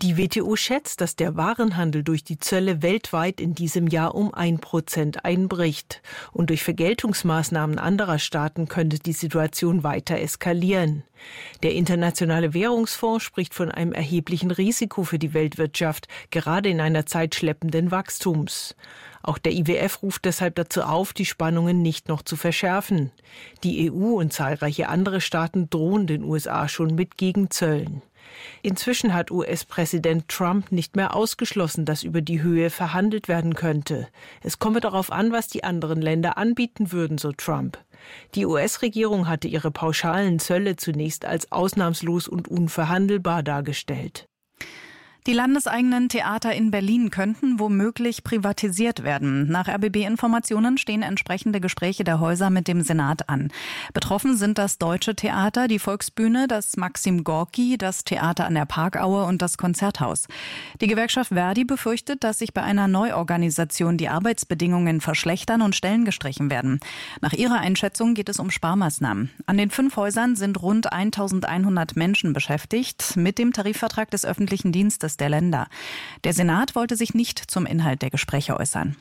Die WTO schätzt, dass der Warenhandel durch die Zölle weltweit in diesem Jahr um 1% einbricht. Und durch Vergeltungsmaßnahmen anderer Staaten könnte die Situation weiter eskalieren. Der Internationale Währungsfonds spricht von einem erheblichen Risiko für die Weltwirtschaft, gerade in einer Zeit schleppenden Wachstums. Auch der IWF ruft deshalb dazu auf, die Spannungen nicht noch zu verschärfen. Die EU und zahlreiche andere Staaten drohen den USA schon mit Gegenzöllen. Inzwischen hat US-Präsident Trump nicht mehr ausgeschlossen, dass über die Höhe verhandelt werden könnte. Es komme darauf an, was die anderen Länder anbieten würden, so Trump. Die US-Regierung hatte ihre pauschalen Zölle zunächst als ausnahmslos und unverhandelbar dargestellt. Die landeseigenen Theater in Berlin könnten womöglich privatisiert werden. Nach RBB-Informationen stehen entsprechende Gespräche der Häuser mit dem Senat an. Betroffen sind das Deutsche Theater, die Volksbühne, das Maxim Gorki, das Theater an der Parkaue und das Konzerthaus. Die Gewerkschaft Verdi befürchtet, dass sich bei einer Neuorganisation die Arbeitsbedingungen verschlechtern und Stellen gestrichen werden. Nach ihrer Einschätzung geht es um Sparmaßnahmen. An den 5 Häusern sind rund 1100 Menschen beschäftigt mit dem Tarifvertrag des öffentlichen Dienstes der Länder. Der Senat wollte sich nicht zum Inhalt der Gespräche äußern.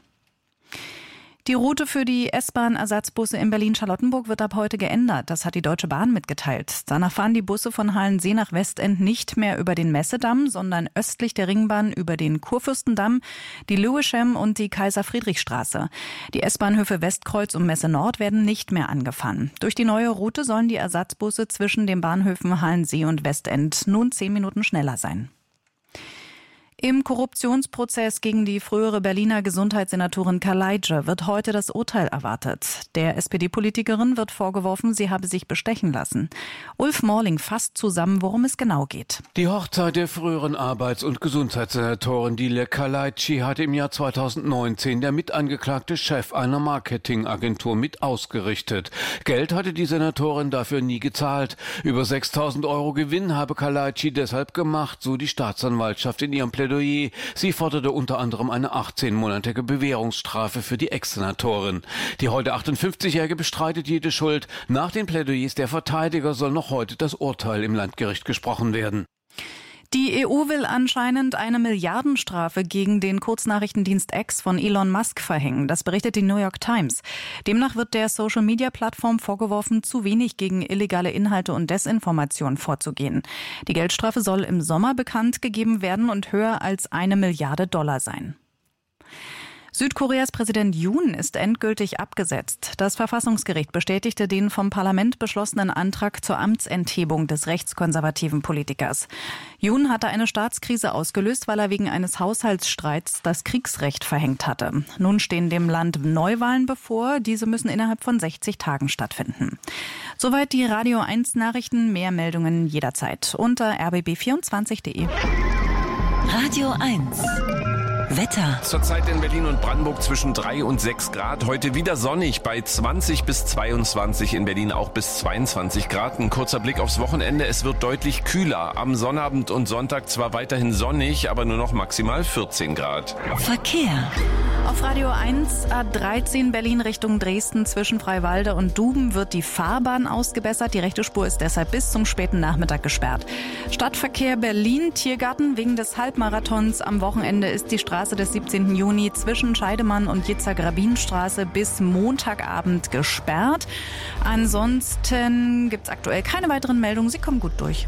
Die Route für die S-Bahn-Ersatzbusse in Berlin-Charlottenburg wird ab heute geändert. Das hat die Deutsche Bahn mitgeteilt. Danach fahren die Busse von Halensee nach Westend nicht mehr über den Messedamm, sondern östlich der Ringbahn über den Kurfürstendamm, die Lewisham und die Kaiser-Friedrich-Straße. Die S-Bahnhöfe Westkreuz und Messe Nord werden nicht mehr angefahren. Durch die neue Route sollen die Ersatzbusse zwischen den Bahnhöfen Halensee und Westend nun 10 Minuten schneller sein. Im Korruptionsprozess gegen die frühere Berliner Gesundheitssenatorin Kaleitsche wird heute das Urteil erwartet. Der SPD-Politikerin wird vorgeworfen, sie habe sich bestechen lassen. Ulf Morling fasst zusammen, worum es genau geht. Die Hochzeit der früheren Arbeits- und Gesundheitssenatorin Dile Kaleitschi hatte im Jahr 2019 der mitangeklagte Chef einer Marketingagentur mit ausgerichtet. Geld hatte die Senatorin dafür nie gezahlt. Über 6.000 € Gewinn habe Kaleitschi deshalb gemacht, so die Staatsanwaltschaft in ihrem Plädoyer. Sie forderte unter anderem eine 18-monatige Bewährungsstrafe für die Ex-Senatorin. Die heute 58-Jährige bestreitet jede Schuld. Nach den Plädoyers der Verteidiger soll noch heute das Urteil im Landgericht gesprochen werden. Die EU will anscheinend eine Milliardenstrafe gegen den Kurznachrichtendienst X von Elon Musk verhängen. Das berichtet die New York Times. Demnach wird der Social-Media-Plattform vorgeworfen, zu wenig gegen illegale Inhalte und Desinformation vorzugehen. Die Geldstrafe soll im Sommer bekannt gegeben werden und höher als $1 Milliarde sein. Südkoreas Präsident Yoon ist endgültig abgesetzt. Das Verfassungsgericht bestätigte den vom Parlament beschlossenen Antrag zur Amtsenthebung des rechtskonservativen Politikers. Yoon hatte eine Staatskrise ausgelöst, weil er wegen eines Haushaltsstreits das Kriegsrecht verhängt hatte. Nun stehen dem Land Neuwahlen bevor. Diese müssen innerhalb von 60 Tagen stattfinden. Soweit die Radio 1 Nachrichten. Mehr Meldungen jederzeit unter rbb24.de. Radio 1 Wetter. Zurzeit in Berlin und Brandenburg zwischen 3 und 6 Grad. Heute wieder sonnig bei 20 bis 22. In Berlin auch bis 22 Grad. Ein kurzer Blick aufs Wochenende. Es wird deutlich kühler. Am Sonnabend und Sonntag zwar weiterhin sonnig, aber nur noch maximal 14 Grad. Verkehr. Auf Radio 1 A13 Berlin Richtung Dresden zwischen Freiwalde und Duben wird die Fahrbahn ausgebessert. Die rechte Spur ist deshalb bis zum späten Nachmittag gesperrt. Stadtverkehr Berlin, Tiergarten wegen des Halbmarathons. Am Wochenende ist die Straße des 17. Juni zwischen Scheidemann und Jitzak-Rabin-Straße bis Montagabend gesperrt. Ansonsten gibt es aktuell keine weiteren Meldungen. Sie kommen gut durch.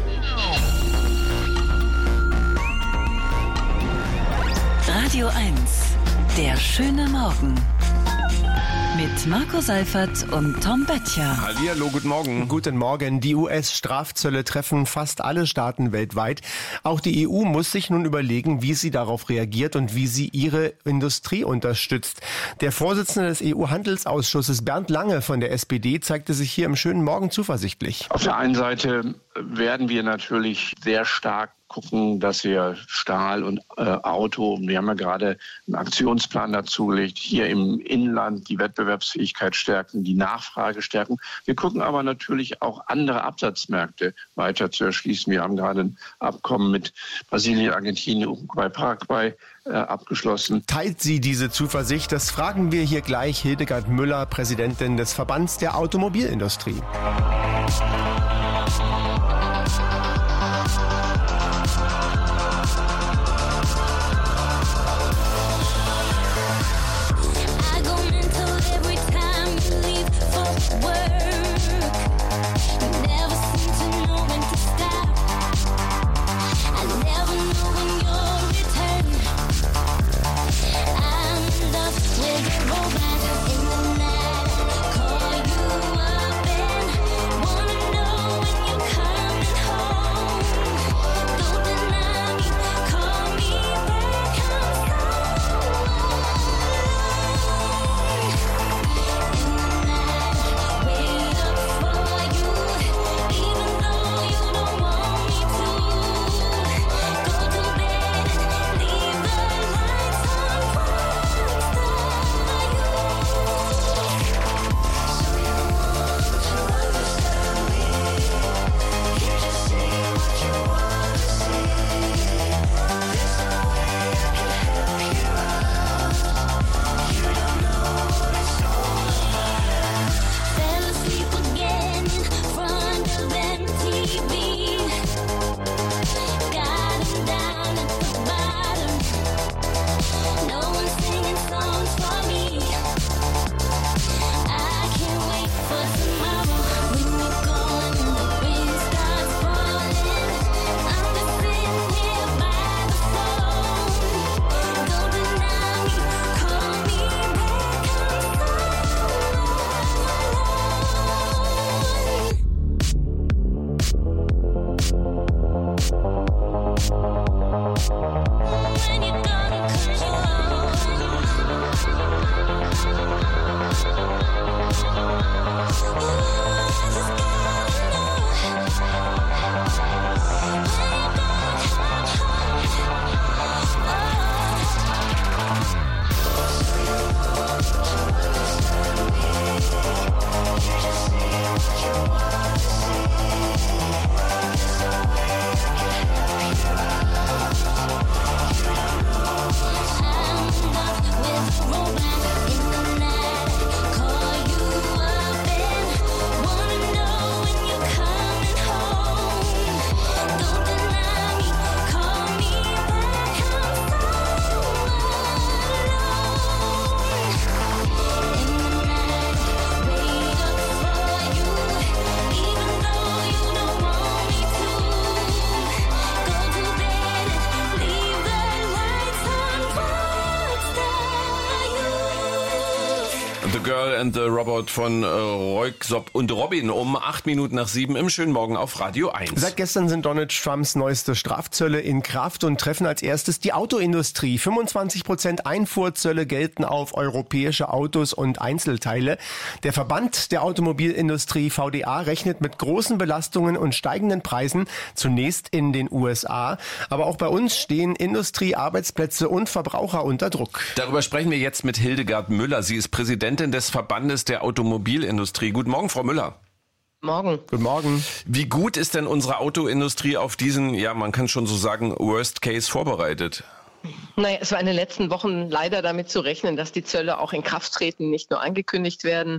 Radio 1, der schöne Morgen. Mit Marco Seifert und Tom Böttcher. Hallihallo, guten Morgen. Guten Morgen. Die US-Strafzölle treffen fast alle Staaten weltweit. Auch die EU muss sich nun überlegen, wie sie darauf reagiert und wie sie ihre Industrie unterstützt. Der Vorsitzende des EU-Handelsausschusses Bernd Lange von der SPD zeigte sich hier im schönen Morgen zuversichtlich. Auf der einen Seite werden wir natürlich sehr stark gucken, dass wir Stahl und Auto, wir haben ja gerade einen Aktionsplan dazu gelegt, hier im Inland die Wettbewerbsfähigkeit stärken, die Nachfrage stärken. Wir gucken aber natürlich auch andere Absatzmärkte weiter zu erschließen. Wir haben gerade ein Abkommen mit Brasilien, Argentinien, Uruguay, Paraguay abgeschlossen. Teilt sie diese Zuversicht? Das fragen wir hier gleich Hildegard Müller, Präsidentin des Verbands der Automobilindustrie. The Girl and the Robot von Röyksopp und Robin um 7:08 im schönen Morgen auf Radio 1. Seit gestern sind Donald Trumps neueste Strafzölle in Kraft und treffen als erstes die Autoindustrie. 25% Einfuhrzölle gelten auf europäische Autos und Einzelteile. Der Verband der Automobilindustrie VDA rechnet mit großen Belastungen und steigenden Preisen, zunächst in den USA. Aber auch bei uns stehen Industrie, Arbeitsplätze und Verbraucher unter Druck. Darüber sprechen wir jetzt mit Hildegard Müller. Sie ist Präsidentin des Verbandes der Automobilindustrie. Guten Morgen, Frau Müller. Morgen. Guten Morgen. Wie gut ist denn unsere Autoindustrie auf diesen, ja, man kann schon so sagen, Worst Case vorbereitet? Naja, es war in den letzten Wochen leider damit zu rechnen, dass die Zölle auch in Kraft treten, nicht nur angekündigt werden.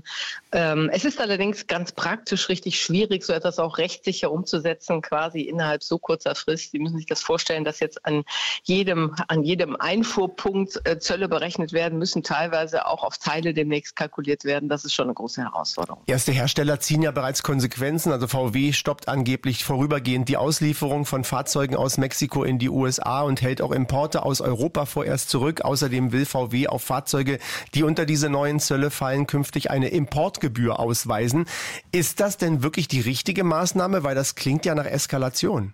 Es ist allerdings ganz praktisch richtig schwierig, so etwas auch rechtssicher umzusetzen, quasi innerhalb so kurzer Frist. Sie müssen sich das vorstellen, dass jetzt an jedem Einfuhrpunkt Zölle berechnet werden müssen, teilweise auch auf Teile demnächst kalkuliert werden. Das ist schon eine große Herausforderung. Erste Hersteller ziehen ja bereits Konsequenzen. Also VW stoppt angeblich vorübergehend die Auslieferung von Fahrzeugen aus Mexiko in die USA und hält auch Importe aus Europa vorerst zurück. Außerdem will VW auf Fahrzeuge, die unter diese neuen Zölle fallen, künftig eine Importgebühr ausweisen. Ist das denn wirklich die richtige Maßnahme? Weil das klingt ja nach Eskalation.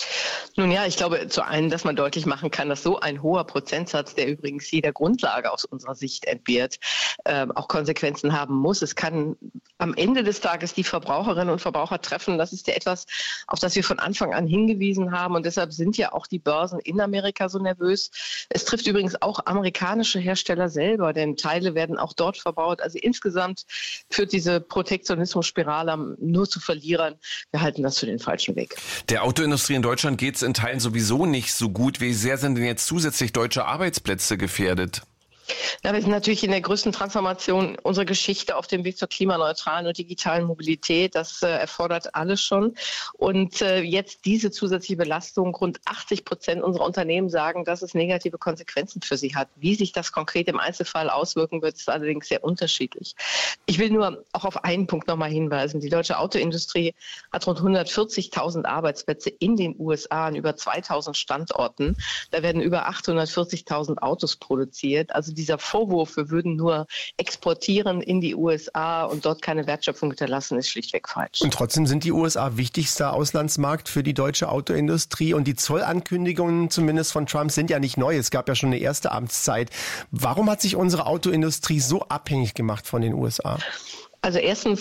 Nun ja, ich glaube zu einem, dass man deutlich machen kann, dass so ein hoher Prozentsatz, der übrigens jeder Grundlage aus unserer Sicht entbehrt, auch Konsequenzen haben muss. Es kann am Ende des Tages die Verbraucherinnen und Verbraucher treffen. Das ist ja etwas, auf das wir von Anfang an hingewiesen haben. Und deshalb sind ja auch die Börsen in Amerika so nervös. Es trifft übrigens auch amerikanische Hersteller selber, denn Teile werden auch dort verbaut. Also insgesamt führt diese Protektionismus-Spirale nur zu Verlierern. Wir halten das für den falschen Weg. Der Autoindustrie in Deutschland geht es in Teilen sowieso nicht so gut. Wie sehr sind denn jetzt zusätzlich deutsche Arbeitsplätze gefährdet? Ja, wir sind natürlich in der größten Transformation unserer Geschichte auf dem Weg zur klimaneutralen und digitalen Mobilität. Das erfordert alles schon. Und jetzt diese zusätzliche Belastung, rund 80% unserer Unternehmen sagen, dass es negative Konsequenzen für sie hat. Wie sich das konkret im Einzelfall auswirken wird, ist allerdings sehr unterschiedlich. Ich will nur auch auf einen Punkt nochmal hinweisen. Die deutsche Autoindustrie hat rund 140.000 Arbeitsplätze in den USA an über 2.000 Standorten. Da werden über 840.000 Autos produziert. Also dieser Vorwurf, wir würden nur exportieren in die USA und dort keine Wertschöpfung hinterlassen, ist schlichtweg falsch. Und trotzdem sind die USA wichtigster Auslandsmarkt für die deutsche Autoindustrie. Und die Zollankündigungen zumindest von Trump sind ja nicht neu. Es gab ja schon eine erste Amtszeit. Warum hat sich unsere Autoindustrie so abhängig gemacht von den USA? Also erstens,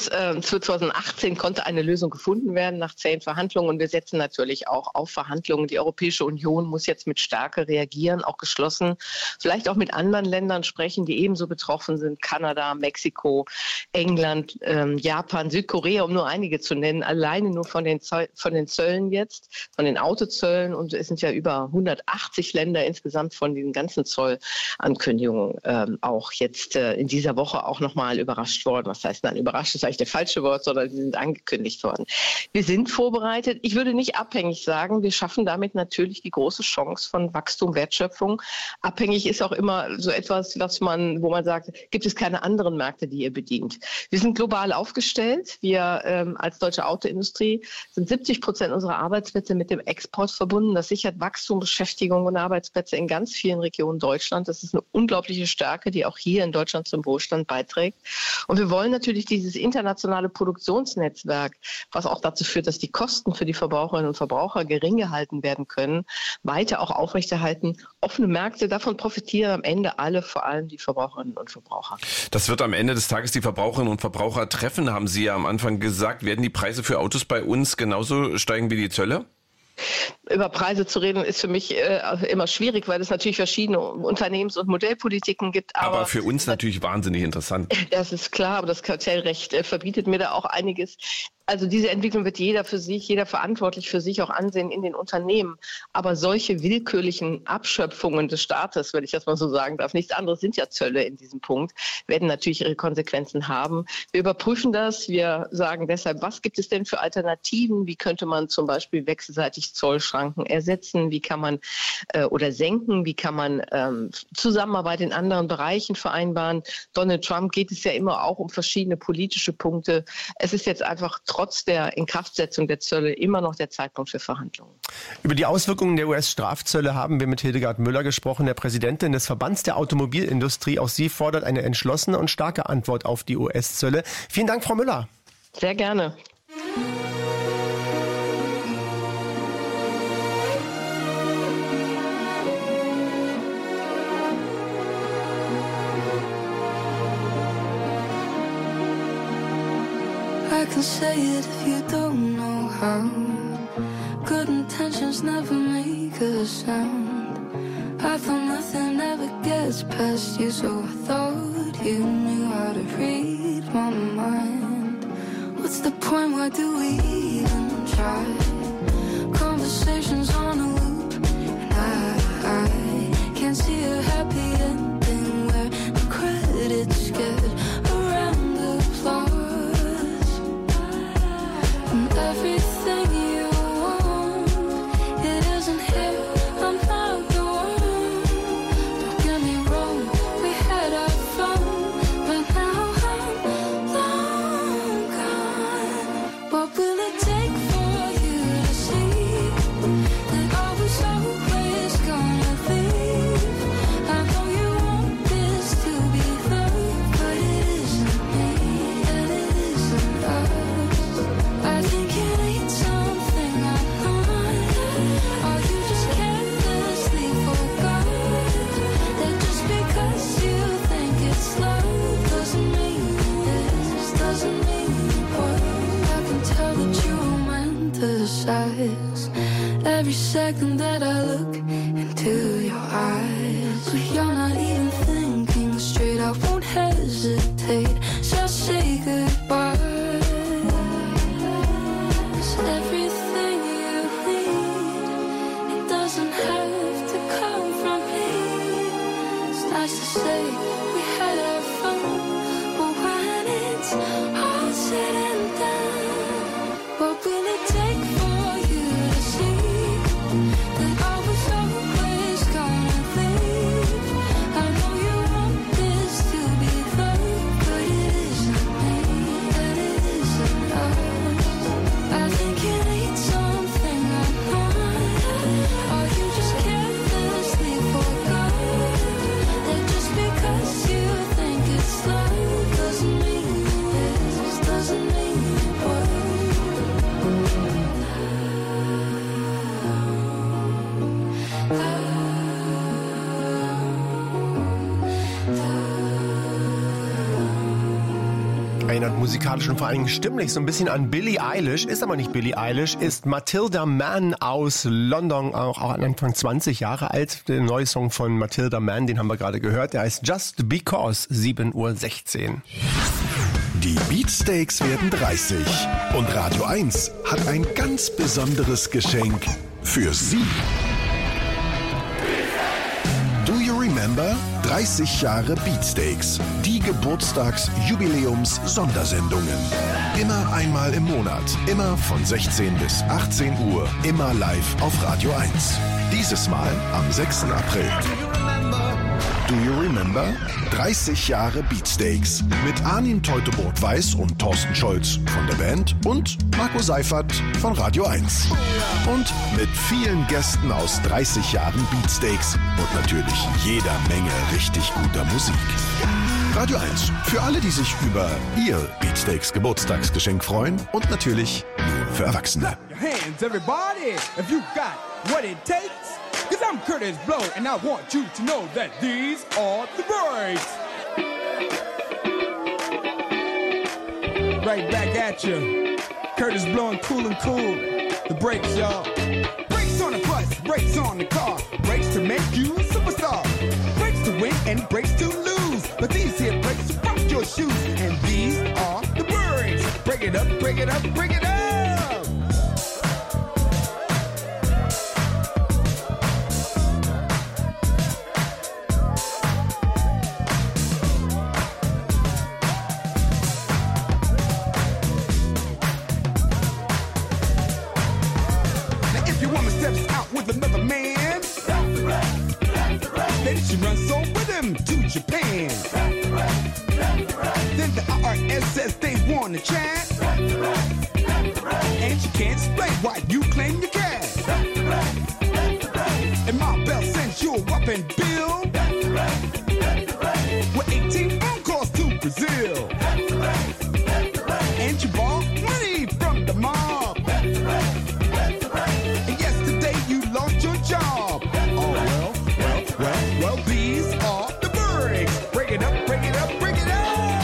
2018 konnte eine Lösung gefunden werden nach zähen Verhandlungen und wir setzen natürlich auch auf Verhandlungen. Die Europäische Union muss jetzt mit Stärke reagieren, auch geschlossen, vielleicht auch mit anderen Ländern sprechen, die ebenso betroffen sind. Kanada, Mexiko, England, Japan, Südkorea, um nur einige zu nennen. Alleine nur von den Zöllen jetzt, von den Autozöllen, und es sind ja über 180 Länder insgesamt von diesen ganzen Zollankündigungen auch jetzt in dieser Woche auch nochmal überrascht worden. Was heißt überrascht ist eigentlich der falsche Wort, sondern sie sind angekündigt worden. Wir sind vorbereitet. Ich würde nicht abhängig sagen. Wir schaffen damit natürlich die große Chance von Wachstum, Wertschöpfung. Abhängig ist auch immer so etwas, wo man sagt, gibt es keine anderen Märkte, die ihr bedient. Wir sind global aufgestellt. Wir als deutsche Autoindustrie sind 70% unserer Arbeitsplätze mit dem Export verbunden. Das sichert Wachstum, Beschäftigung und Arbeitsplätze in ganz vielen Regionen Deutschlands. Das ist eine unglaubliche Stärke, die auch hier in Deutschland zum Wohlstand beiträgt. Und wir wollen natürlich dieses internationale Produktionsnetzwerk, was auch dazu führt, dass die Kosten für die Verbraucherinnen und Verbraucher gering gehalten werden können, weiter auch aufrechterhalten. Offene Märkte, davon profitieren am Ende alle, vor allem die Verbraucherinnen und Verbraucher. Das wird am Ende des Tages die Verbraucherinnen und Verbraucher treffen, haben Sie ja am Anfang gesagt. Werden die Preise für Autos bei uns genauso steigen wie die Zölle? Über Preise zu reden ist für mich immer schwierig, weil es natürlich verschiedene Unternehmens- und Modellpolitiken gibt. Aber für uns natürlich wahnsinnig interessant. Das ist klar, aber das Kartellrecht verbietet mir da auch einiges. Also diese Entwicklung wird jeder verantwortlich für sich auch ansehen in den Unternehmen. Aber solche willkürlichen Abschöpfungen des Staates, wenn ich das mal so sagen darf, nichts anderes sind ja Zölle in diesem Punkt, werden natürlich ihre Konsequenzen haben. Wir überprüfen das. Wir sagen deshalb, was gibt es denn für Alternativen? Wie könnte man zum Beispiel wechselseitig Zoll Schranken ersetzen, wie kann man oder senken, wie kann man Zusammenarbeit in anderen Bereichen vereinbaren. Donald Trump geht es ja immer auch um verschiedene politische Punkte. Es ist jetzt einfach trotz der Inkraftsetzung der Zölle immer noch der Zeitpunkt für Verhandlungen. Über die Auswirkungen der US-Strafzölle haben wir mit Hildegard Müller gesprochen, der Präsidentin des Verbands der Automobilindustrie. Auch sie fordert eine entschlossene und starke Antwort auf die US-Zölle. Vielen Dank, Frau Müller. Sehr gerne. I can say it if you don't know how. Good intentions never make a sound. I thought nothing ever gets past you, so I thought you knew how to read my mind. What's the point, why do we even try? Conversations on a loop, and I can't see a happy ending where the credits get around the applause. And everything you want, it isn't here, I'm not the one. Don't get me wrong, we had our fun, but now I'm long gone. What will it take for you to see that I was always gonna leave? I know you want this to be love, but it isn't me, and it isn't us. I think you need something I'm not. Or you just carelessly forgot that just because you think it's love doesn't mean this, doesn't mean what. I can tell that you romanticize every second that I look into your eyes. But you're not even thinking straight, I won't hesitate, just say goodbye. 'Cause everything you need, it doesn't have to come from me. It's nice to say we had our fun, but when it's all said and done, what will it take for you to see that I was always gonna leave? I know you want this to be love, but it isn't me, and it isn't us. I think you need something I'm not. Or you just carelessly forgot that just because you think it's love doesn't mean this, doesn't mean what. Erinnert musikalisch und vor allem stimmlich so ein bisschen an Billie Eilish, ist aber nicht Billie Eilish, ist Matilda Mann aus London, auch Anfang 20 Jahre alt. Der neue Song von Matilda Mann, den haben wir gerade gehört, der heißt Just Because, 7:16 Uhr. Die Beatsteaks werden 30 und Radio 1 hat ein ganz besonderes Geschenk für Sie. Do you remember? 30 Jahre Beatsteaks. Die Geburtstags-Jubiläums-Sondersendungen. Immer einmal im Monat. Immer von 16 bis 18 Uhr. Immer live auf Radio 1. Dieses Mal am 6. April. Do you remember? 30 Jahre Beatsteaks. Mit Armin Teutoburg-Weiß und Thorsten Scholz von der Band und Marco Seifert von Radio 1. Und mit vielen Gästen aus 30 Jahren Beatsteaks und natürlich jeder Menge richtig guter Musik. Radio 1, für alle, die sich über ihr Beatsteaks Geburtstagsgeschenk freuen und natürlich nur für Erwachsene. Your hands, everybody, if you got what it takes. 'Cause I'm Curtis Blow and I want you to know that these are the breaks. Right back at you. Curtis Blow and cool. The breaks, y'all. Brakes on the bus, brakes on the car. Brakes to make you a superstar. Brakes to win and brakes to lose. But these here brakes rock your shoes. And these are the breaks. Break it up, break it up, break it up. Steps She runs on with him to Japan. Then the IRS says they want to chat. And she can't explain why you claim your cash. And my bell sends you a whopping bill. With 18 phone calls to Brazil. And you bought money from the mob. And yesterday you lost your job. Oh, well, these are the breaks. Break it up, break it up, break it up.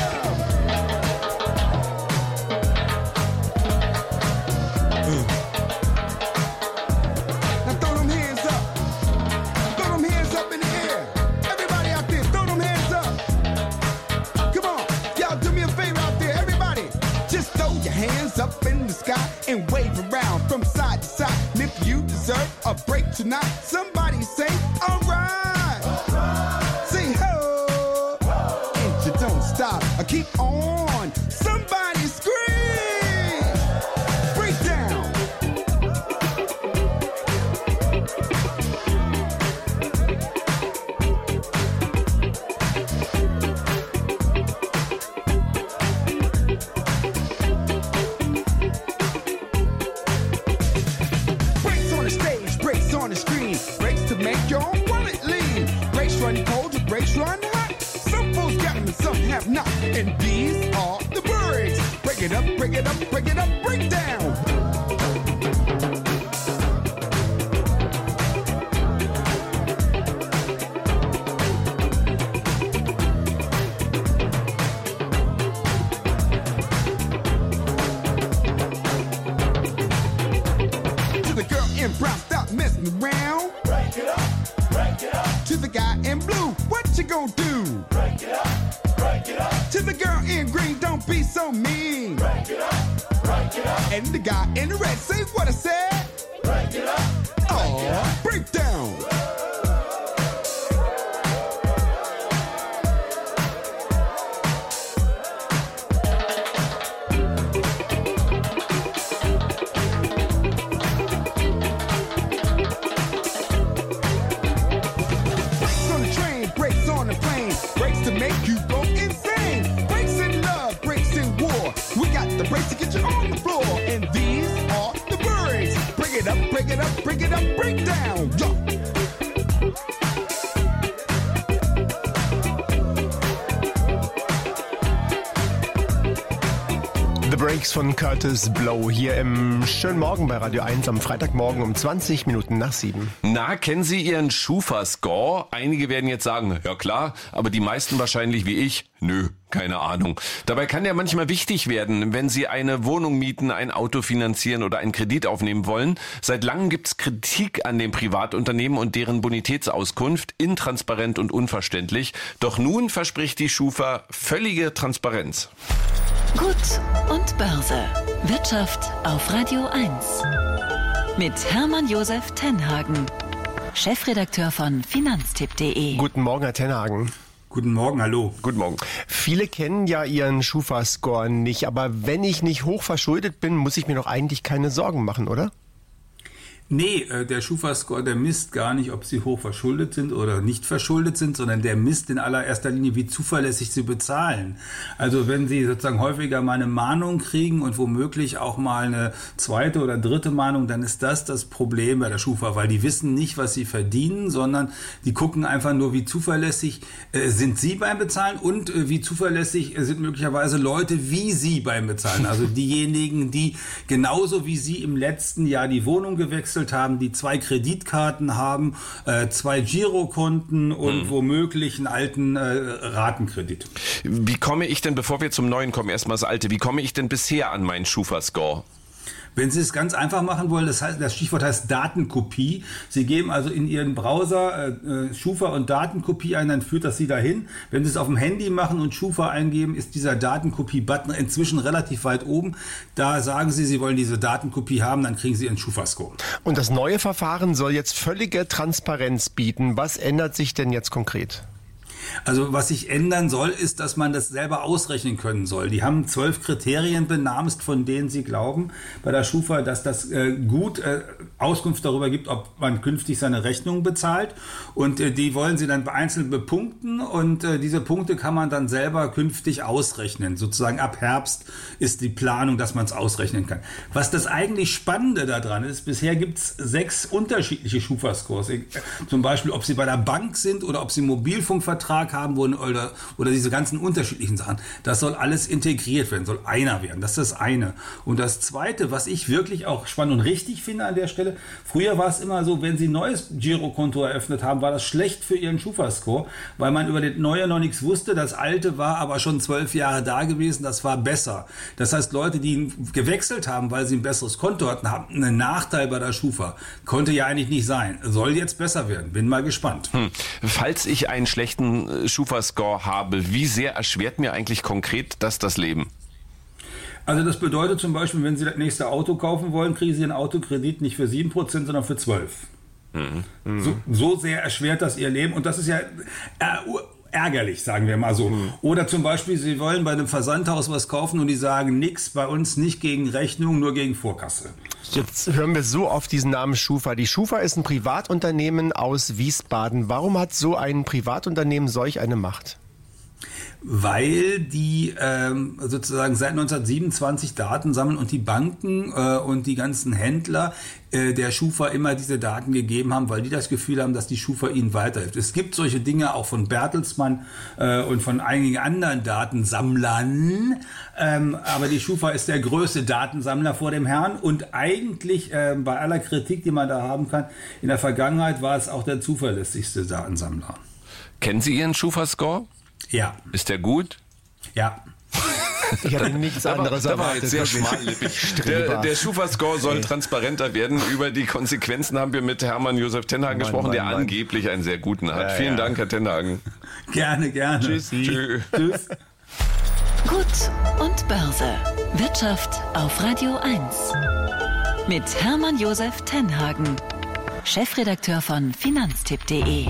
Now throw them hands up. Throw them hands up in the air. Everybody out there, throw them hands up. Come on, y'all do me a favor out there, everybody. Just throw your hands up in the sky and wave around from side to side. And if you deserve a break tonight, somebody say, all right. Say ho. And you don't stop. Keep on. Somebody scream. Break down. Breaks on the stage, breaks on the screen, breaks to make your own wallet lean. Breaks run cold, breaks run hot. Some folks got them and some have not. And these are the breaks. Break it up, break it up, break it up, break down. To the girl in brown, stop messing around. Break it up, break it up. To the guy in blue, what you gonna do? Break it up, break it up. To the girl in green, don't be so mean. Break it up, break it up. And the guy in the red, say what I said. Break it up, oh, break down. Brakes on the train, brakes on the plane, brakes to make you go insane. Brakes in love, brakes in war. We got the brakes to get you on the floor. And these are the brakes. Break it up, break it up, break it up, break down. Yo. The Breaks von Curtis Blow hier im schönen Morgen bei Radio 1 am Freitagmorgen um 20 Minuten nach 7. Na, kennen Sie Ihren Schufa-Score? Einige werden jetzt sagen, ja klar, aber die meisten wahrscheinlich wie ich, nö, keine Ahnung. Dabei kann der manchmal wichtig werden, wenn Sie eine Wohnung mieten, ein Auto finanzieren oder einen Kredit aufnehmen wollen. Seit langem gibt's Kritik an den Privatunternehmen und deren Bonitätsauskunft, intransparent und unverständlich. Doch nun verspricht die Schufa völlige Transparenz. Gut und Börse. Wirtschaft auf Radio 1. Mit Hermann Josef Tenhagen, Chefredakteur von Finanztipp.de. Guten Morgen, Herr Tenhagen. Guten Morgen, hallo. Guten Morgen. Viele kennen ja ihren Schufa-Score nicht, aber wenn ich nicht hoch verschuldet bin, muss ich mir doch eigentlich keine Sorgen machen, oder? Nee, der Schufa-Score, der misst gar nicht, ob Sie hoch verschuldet sind oder nicht verschuldet sind, sondern der misst in allererster Linie, wie zuverlässig Sie bezahlen. Also wenn Sie sozusagen häufiger mal eine Mahnung kriegen und womöglich auch mal eine zweite oder dritte Mahnung, dann ist das Problem bei der Schufa, weil die wissen nicht, was sie verdienen, sondern die gucken einfach nur, wie zuverlässig sind Sie beim Bezahlen und wie zuverlässig sind möglicherweise Leute wie Sie beim Bezahlen. Also diejenigen, die genauso wie Sie im letzten Jahr die Wohnung gewechselt haben, die 2 Kreditkarten haben, 2 Girokonten und womöglich einen alten Ratenkredit. Wie komme ich denn, bevor wir zum Neuen kommen, erstmal das Alte, wie komme ich denn bisher an meinen Schufa-Score? Wenn Sie es ganz einfach machen wollen, das Stichwort heißt Datenkopie. Sie geben also in Ihren Browser Schufa und Datenkopie ein, dann führt das Sie dahin. Wenn Sie es auf dem Handy machen und Schufa eingeben, ist dieser Datenkopie-Button inzwischen relativ weit oben. Da sagen Sie, Sie wollen diese Datenkopie haben, dann kriegen Sie Ihren Schufa-Score. Und das neue Verfahren soll jetzt völlige Transparenz bieten. Was ändert sich denn jetzt konkret? Also was sich ändern soll, ist, dass man das selber ausrechnen können soll. Die haben 12 Kriterien benamst, von denen sie glauben bei der Schufa, dass das gut Auskunft darüber gibt, ob man künftig seine Rechnungen bezahlt. Und die wollen sie dann einzeln bepunkten und diese Punkte kann man dann selber künftig ausrechnen. Sozusagen ab Herbst ist die Planung, dass man es ausrechnen kann. Was das eigentlich Spannende daran ist, bisher gibt es 6 unterschiedliche Schufa-Scores. Zum Beispiel, ob sie bei der Bank sind oder ob sie einen Mobilfunkvertrag haben oder diese ganzen unterschiedlichen Sachen. Das soll alles integriert werden, soll einer werden. Das ist das eine. Und das Zweite, was ich wirklich auch spannend und richtig finde an der Stelle, früher war es immer so, wenn sie ein neues Girokonto eröffnet haben, war das schlecht für ihren Schufa-Score, weil man über das Neue noch nichts wusste. Das Alte war aber schon 12 Jahre da gewesen, das war besser. Das heißt, Leute, die gewechselt haben, weil sie ein besseres Konto hatten, haben einen Nachteil bei der Schufa. Konnte ja eigentlich nicht sein. Soll jetzt besser werden. Bin mal gespannt. Falls ich einen schlechten Schufa-Score habe, wie sehr erschwert mir eigentlich konkret das Leben? Also das bedeutet zum Beispiel, wenn Sie das nächste Auto kaufen wollen, kriegen Sie einen Autokredit nicht für 7%, sondern für 12%. So sehr erschwert das Ihr Leben. Und das ist ja ärgerlich, sagen wir mal so. Oder zum Beispiel, Sie wollen bei einem Versandhaus was kaufen und die sagen, nix, bei uns nicht gegen Rechnung, nur gegen Vorkasse. Jetzt hören wir so oft diesen Namen Schufa. Die Schufa ist ein Privatunternehmen aus Wiesbaden. Warum hat so ein Privatunternehmen solch eine Macht? Weil die sozusagen seit 1927 Daten sammeln und die Banken und die ganzen Händler der Schufa immer diese Daten gegeben haben, weil die das Gefühl haben, dass die Schufa ihnen weiterhilft. Es gibt solche Dinge auch von Bertelsmann und von einigen anderen Datensammlern, aber die Schufa ist der größte Datensammler vor dem Herrn und eigentlich bei aller Kritik, die man da haben kann, in der Vergangenheit war es auch der zuverlässigste Datensammler. Kennen Sie Ihren Schufa-Score? Ja. Ist der gut? Ja. Ich hatte nichts anderes erwartet. Der war jetzt sehr schmallippig. Der Schufa-Score soll transparenter werden. Über die Konsequenzen haben wir mit Hermann Josef Tenhagen gesprochen, der angeblich einen sehr guten hat. Vielen Dank, Herr Tenhagen. Gerne. Tschüssi. Tschüss. Gut und Börse. Wirtschaft auf Radio 1. Mit Hermann Josef Tenhagen, Chefredakteur von Finanztipp.de.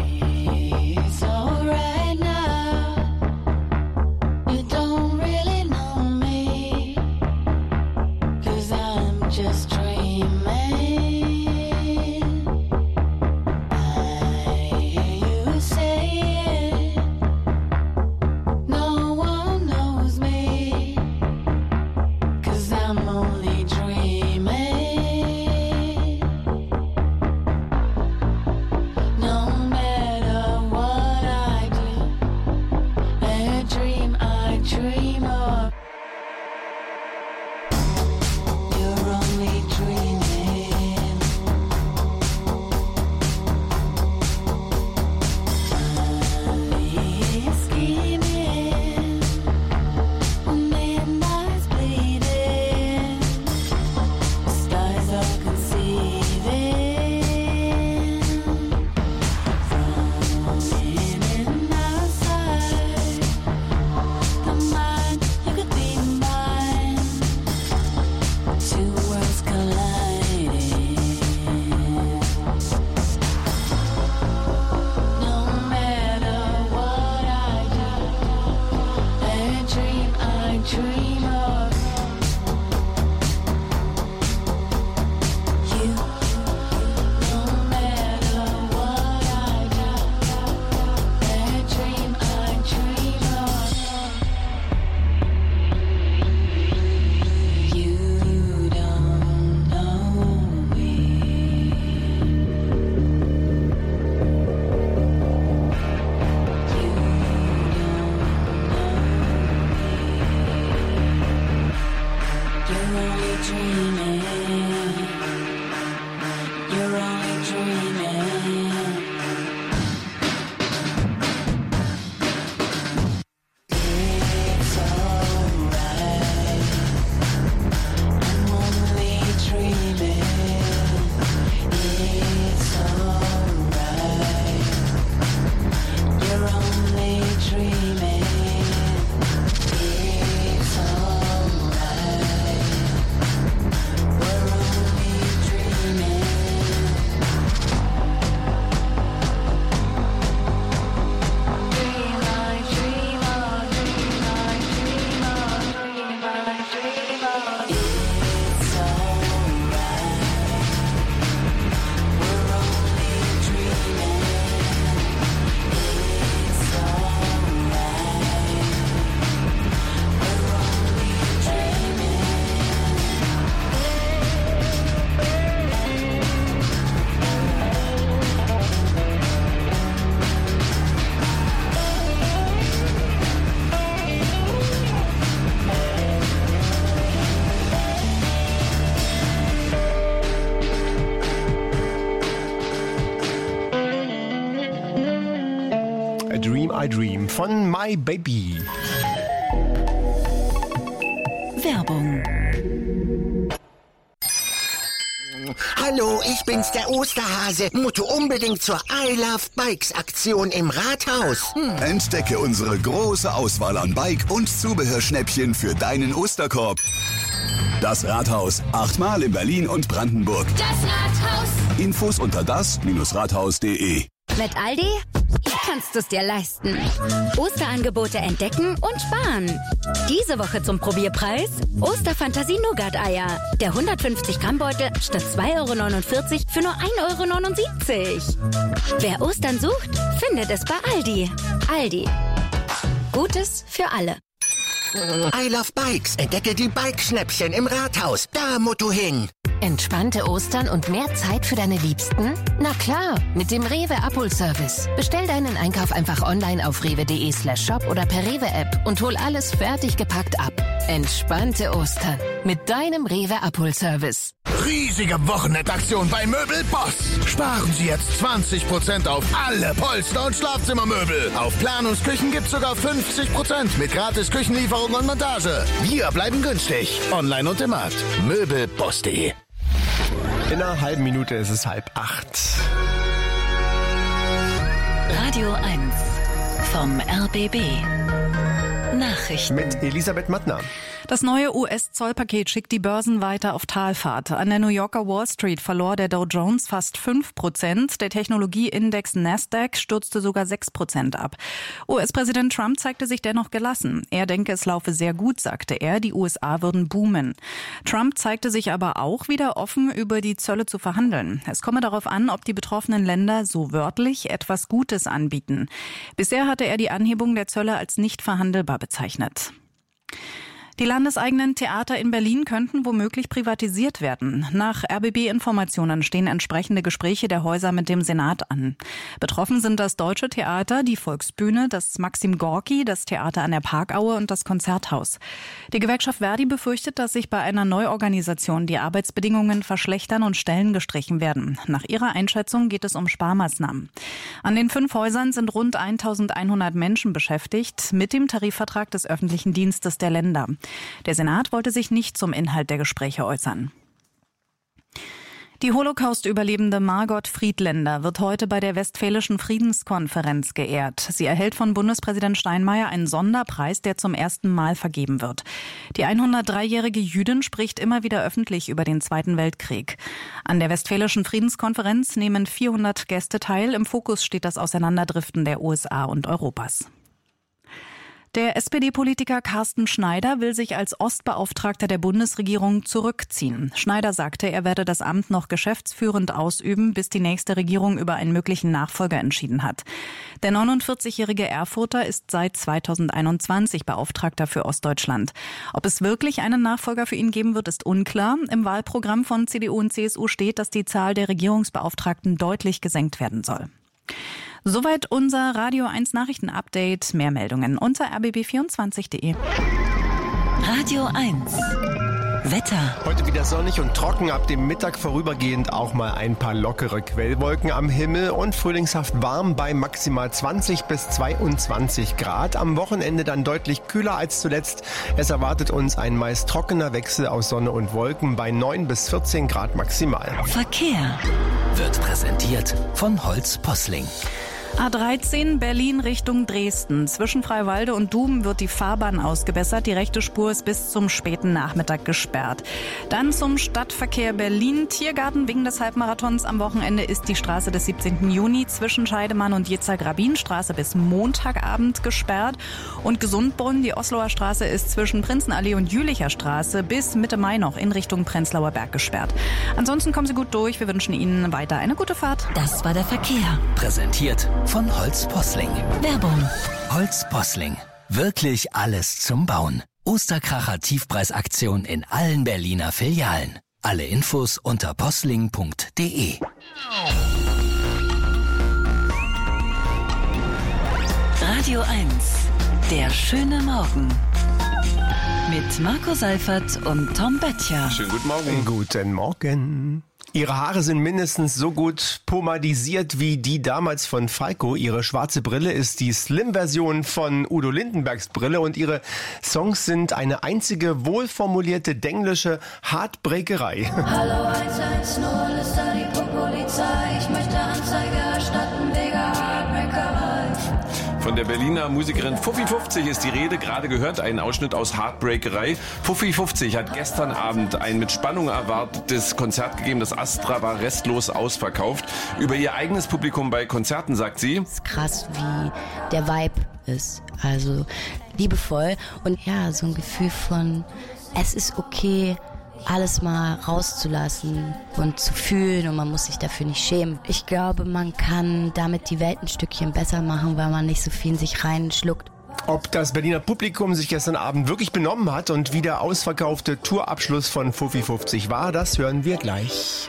No matter A Dream I Dream von My Baby. Werbung. Hallo, ich bin's, der Osterhase. Musste unbedingt zur I Love Bikes Aktion im Rathaus. Entdecke unsere große Auswahl an Bike- und Zubehörschnäppchen für deinen Osterkorb. Das Rathaus. 8-mal in Berlin und Brandenburg. Das Rathaus. Infos unter das-rathaus.de. Mit Aldi kannst du es dir leisten. Osterangebote entdecken und sparen. Diese Woche zum Probierpreis Osterfantasie Nougat-Eier. Der 150 Gramm Beutel statt 2,49 € für nur 1,79 €. Wer Ostern sucht, findet es bei Aldi. Aldi. Gutes für alle. I Love Bikes. Entdecke die Bike-Schnäppchen im Rathaus. Da musst du hin. Entspannte Ostern und mehr Zeit für deine Liebsten? Na klar, mit dem Rewe Abholservice. Bestell deinen Einkauf einfach online auf rewe.de/shop oder per Rewe-App und hol alles fertig gepackt ab. Entspannte Ostern mit deinem Rewe Abholservice. Riesige Wochenendaktion bei Möbel Boss. Sparen Sie jetzt 20% auf alle Polster- und Schlafzimmermöbel. Auf Planungsküchen gibt's sogar 50% mit gratis Küchenlieferung und Montage. Wir bleiben günstig. Online und im Markt. Möbelboss.de. In einer halben Minute ist es 7:30. Radio 1 vom RBB. Nachrichten. Mit Elisabeth Mattner. Das neue US-Zollpaket schickt die Börsen weiter auf Talfahrt. An der New Yorker Wall Street verlor der Dow Jones fast 5%. Der Technologieindex Nasdaq stürzte sogar 6% ab. US-Präsident Trump zeigte sich dennoch gelassen. Er denke, es laufe sehr gut, sagte er. Die USA würden boomen. Trump zeigte sich aber auch wieder offen, über die Zölle zu verhandeln. Es komme darauf an, ob die betroffenen Länder so wörtlich etwas Gutes anbieten. Bisher hatte er die Anhebung der Zölle als nicht verhandelbar bezeichnet. Die landeseigenen Theater in Berlin könnten womöglich privatisiert werden. Nach RBB-Informationen stehen entsprechende Gespräche der Häuser mit dem Senat an. Betroffen sind das Deutsche Theater, die Volksbühne, das Maxim Gorki, das Theater an der Parkaue und das Konzerthaus. Die Gewerkschaft Verdi befürchtet, dass sich bei einer Neuorganisation die Arbeitsbedingungen verschlechtern und Stellen gestrichen werden. Nach ihrer Einschätzung geht es um Sparmaßnahmen. An den 5 Häusern sind rund 1.100 Menschen beschäftigt, mit dem Tarifvertrag des öffentlichen Dienstes der Länder. Der Senat wollte sich nicht zum Inhalt der Gespräche äußern. Die Holocaust-Überlebende Margot Friedländer wird heute bei der Westfälischen Friedenskonferenz geehrt. Sie erhält von Bundespräsident Steinmeier einen Sonderpreis, der zum ersten Mal vergeben wird. Die 103-jährige Jüdin spricht immer wieder öffentlich über den Zweiten Weltkrieg. An der Westfälischen Friedenskonferenz nehmen 400 Gäste teil. Im Fokus steht das Auseinanderdriften der USA und Europas. Der SPD-Politiker Carsten Schneider will sich als Ostbeauftragter der Bundesregierung zurückziehen. Schneider sagte, er werde das Amt noch geschäftsführend ausüben, bis die nächste Regierung über einen möglichen Nachfolger entschieden hat. Der 49-jährige Erfurter ist seit 2021 Beauftragter für Ostdeutschland. Ob es wirklich einen Nachfolger für ihn geben wird, ist unklar. Im Wahlprogramm von CDU und CSU steht, dass die Zahl der Regierungsbeauftragten deutlich gesenkt werden soll. Soweit unser Radio 1 Nachrichten-Update. Mehr Meldungen unter rbb24.de. Radio 1 Wetter. Heute wieder sonnig und trocken, ab dem Mittag vorübergehend auch mal ein paar lockere Quellwolken am Himmel und frühlingshaft warm bei maximal 20 bis 22 Grad. Am Wochenende dann deutlich kühler als zuletzt. Es erwartet uns ein meist trockener Wechsel aus Sonne und Wolken bei 9 bis 14 Grad maximal. Verkehr wird präsentiert von Holz Posling. A13 Berlin Richtung Dresden. Zwischen Freiwalde und Duben wird die Fahrbahn ausgebessert. Die rechte Spur ist bis zum späten Nachmittag gesperrt. Dann zum Stadtverkehr Berlin. Tiergarten wegen des Halbmarathons am Wochenende ist die Straße des 17. Juni zwischen Scheidemann und Jitzig-Rabin-Straße bis Montagabend gesperrt. Und Gesundbrunn, die Osloer Straße, ist zwischen Prinzenallee und Jülicher Straße bis Mitte Mai noch in Richtung Prenzlauer Berg gesperrt. Ansonsten kommen Sie gut durch. Wir wünschen Ihnen weiter eine gute Fahrt. Das war der Verkehr. Präsentiert von Holz Posling. Werbung. Holz Posling. Wirklich alles zum Bauen. Osterkracher Tiefpreisaktion in allen Berliner Filialen. Alle Infos unter posling.de. Radio 1. Der schöne Morgen. Mit Marco Seifert und Tom Böttcher. Schönen guten Morgen. Guten Morgen. Ihre Haare sind mindestens so gut pomadisiert wie die damals von Falco. Ihre schwarze Brille ist die Slim-Version von Udo Lindenbergs Brille und ihre Songs sind eine einzige wohlformulierte denglische Heartbreakerei. Hallo 110, ist da die Polizei? Ich möchte Anzeige erstatten wegen Heartbreakerei. Von der Berliner Musikerin Fuffi 50 ist die Rede, gerade gehört, ein Ausschnitt aus Heartbreakerei. Fuffi 50 hat gestern Abend ein mit Spannung erwartetes Konzert gegeben. Das Astra war restlos ausverkauft. Über ihr eigenes Publikum bei Konzerten sagt sie: Es ist krass, wie der Vibe ist. Also liebevoll und ja, so ein Gefühl von, es ist okay, alles mal rauszulassen und zu fühlen und man muss sich dafür nicht schämen. Ich glaube, man kann damit die Welt ein Stückchen besser machen, weil man nicht so viel in sich reinschluckt. Ob das Berliner Publikum sich gestern Abend wirklich benommen hat und wie der ausverkaufte Tourabschluss von Fuffi 50 war, das hören wir gleich.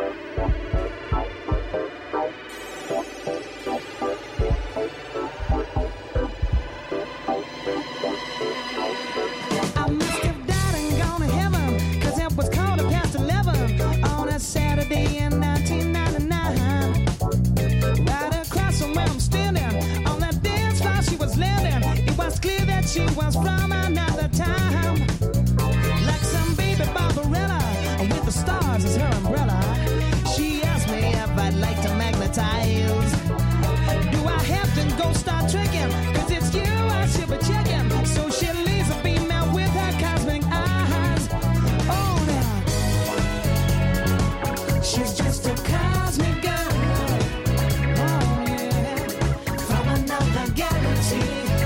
Saturday in 1999, right across from where I'm standing, on that dance floor she was landing. It was clear that she was from another time, like some baby Barbarella with the stars as her umbrella. She asked me if I'd like to magnetize. Do I have to go start tricking? 'Cause it's you I should be checking. So she lays a beam out with her cosmic eyes. Oh, now she's just a cosmic girl, oh yeah, from another galaxy.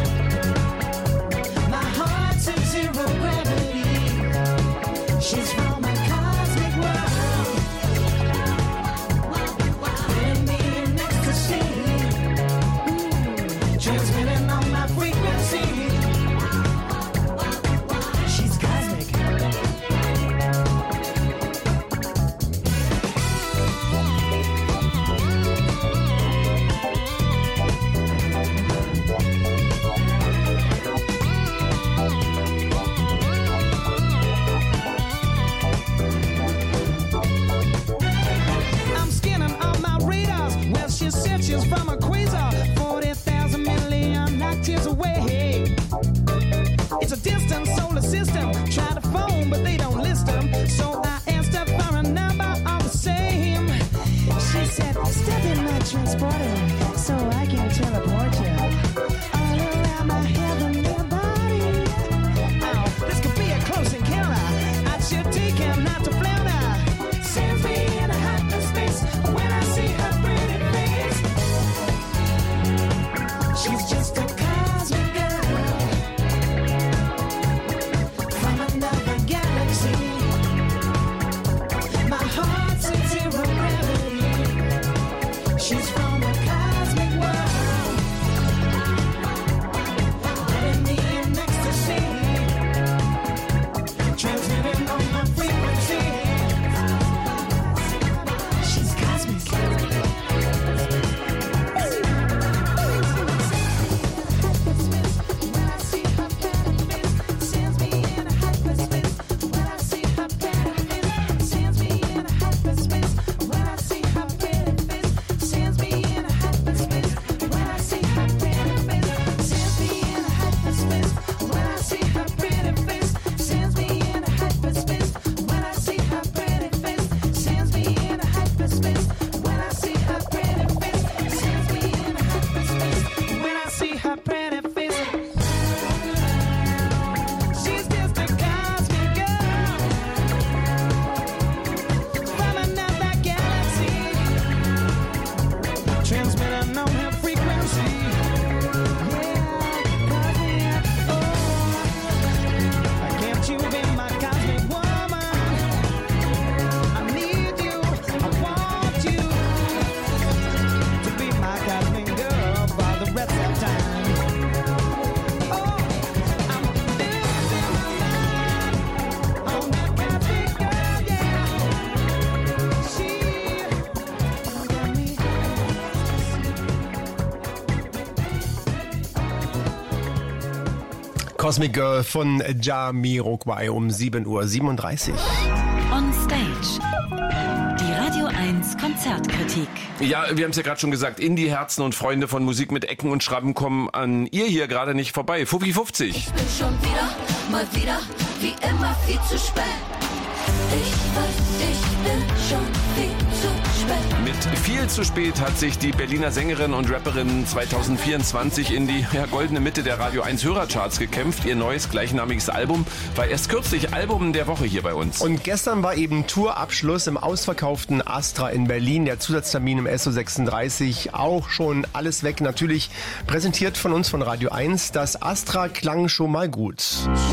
My heart's in zero gravity. She's from a cosmic world, putting me in ecstasy, transmitting on my frequency. She's cosmic. I'm scanning all my radars. Well, she said she's from a quasar, 40,000 million light years away. It's a distant solar system. Try to phone, but they don't list them. So I asked her for a number all the same. She said, step in my transporter so I can teleport you all around my heavenly body. Oh, this could be a close encounter. I should take him not to flounder. Sends me in a hyperspace when I see her pretty face. She's just a cosmic girl from another galaxy. My heart's in zero gravity. She's from a cosmic world, putting me in ecstasy, transmitting on my frequency. She's cosmic. Transmitting on her frequency. Can't you be my cosmic woman? I need you, I want you to be my cosmic girl for the rest of time. Oh, I'm losing my mind on that cosmic girl, yeah. She got me. Cosmic Girl von Jamiroquai um 7:37 Uhr. On Stage. Die Radio 1 Konzertkritik. Ja, wir haben es ja gerade schon gesagt, Indie-Herzen und Freunde von Musik mit Ecken und Schrammen kommen an ihr hier gerade nicht vorbei. Fuffi 50. Ich bin schon mal wieder, wie immer viel zu spät. Ich weiß, ich bin schon viel zu spät. Mit viel zu spät hat sich die Berliner Sängerin und Rapperin 2024 in die goldene Mitte der Radio 1 Hörercharts gekämpft. Ihr neues gleichnamiges Album war erst kürzlich Album der Woche hier bei uns. Und gestern war eben Tourabschluss im ausverkauften Astra in Berlin. Der Zusatztermin im SO36 auch schon alles weg. Natürlich präsentiert von uns von Radio 1. Das Astra klang schon mal gut.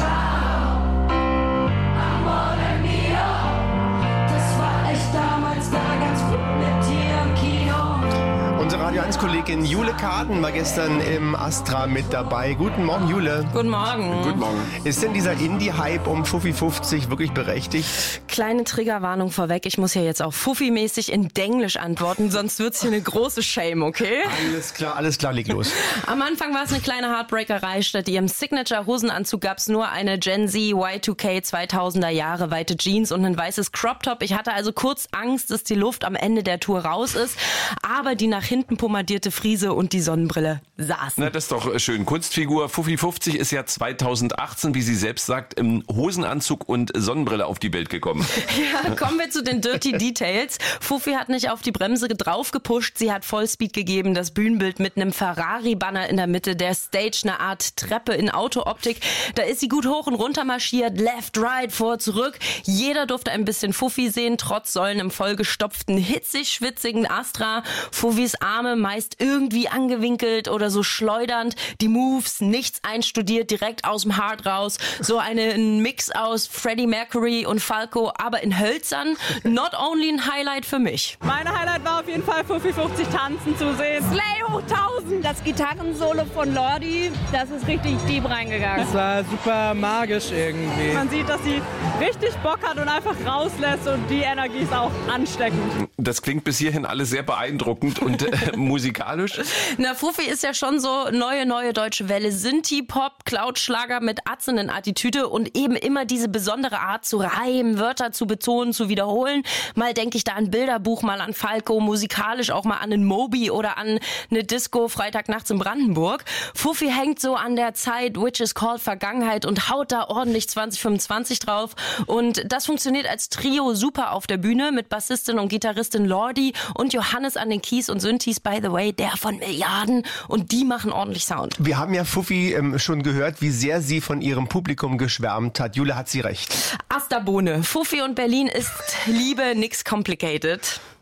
Unsere Radio 1-Kollegin Jule Kaden war gestern im Astra mit dabei. Guten Morgen, Jule. Guten Morgen. Guten Morgen. Ist denn dieser Indie-Hype um Fuffi 50 wirklich berechtigt? Kleine Triggerwarnung vorweg. Ich muss ja jetzt auch Fuffi-mäßig in Denglisch antworten, sonst wird's hier eine große Shame, okay? Alles klar, leg los. Am Anfang war es eine kleine Heartbreakerei. Statt ihrem Signature-Hosenanzug gab's nur eine Gen Z Y2K 2000er Jahre weite Jeans und ein weißes Crop-Top. Ich hatte also kurz Angst, dass die Luft am Ende der Tour raus ist, aber die nach hinten pomadierte Friese und die Sonnenbrille saßen. Na, das ist doch schön. Kunstfigur Fuffi 50 ist ja 2018, wie sie selbst sagt, im Hosenanzug und Sonnenbrille auf die Welt gekommen. Ja, kommen wir zu den Dirty Details. Fuffi hat nicht auf die Bremse drauf gepusht, sie hat Vollspeed gegeben. Das Bühnenbild mit einem Ferrari-Banner in der Mitte der Stage, eine Art Treppe in Autooptik. Da ist sie gut hoch und runter marschiert, left, right, vor, zurück. Jeder durfte ein bisschen Fuffi sehen, trotz Säulen im vollgestopften, hitzig schwitzigen Astra. Fuffis Arme meist irgendwie angewinkelt oder so schleudernd. Die Moves, nichts einstudiert, direkt aus dem Heart raus. So ein Mix aus Freddie Mercury und Falco, aber in hölzern. Not only ein Highlight für mich. Mein Highlight war auf jeden Fall Fuffi 50 tanzen zu sehen. Slay hoch 1000, das Gitarrensolo von Lordi, das ist richtig deep reingegangen. Das war super magisch irgendwie. Man sieht, dass sie richtig Bock hat und einfach rauslässt und die Energie ist auch ansteckend. Das klingt bis hierhin alles sehr beeindruckend und musikalisch. Na, Fuffi ist ja schon so neue deutsche Welle. Synthie-Pop, Cloud-Schlager mit atzenden Attitüde und eben immer diese besondere Art zu reimen, Wörter zu betonen, zu wiederholen. Mal denke ich da an Bilderbuch, mal an Falco, musikalisch auch mal an einen Moby oder an eine Disco Freitagnachts in Brandenburg. Fuffi hängt so an der Zeit, which is called Vergangenheit und haut da ordentlich 2025 drauf. Und das funktioniert als Trio super auf der Bühne mit Bassistin und Gitarristin Lordi und Johannes an den Keys und Synthes, by the way, der von Milliarden, und die machen ordentlich Sound. Wir haben ja Fuffi schon gehört, wie sehr sie von ihrem Publikum geschwärmt hat. Jule hat sie recht. Asterbohne. Fuffi und Berlin ist Liebe, nix complicated.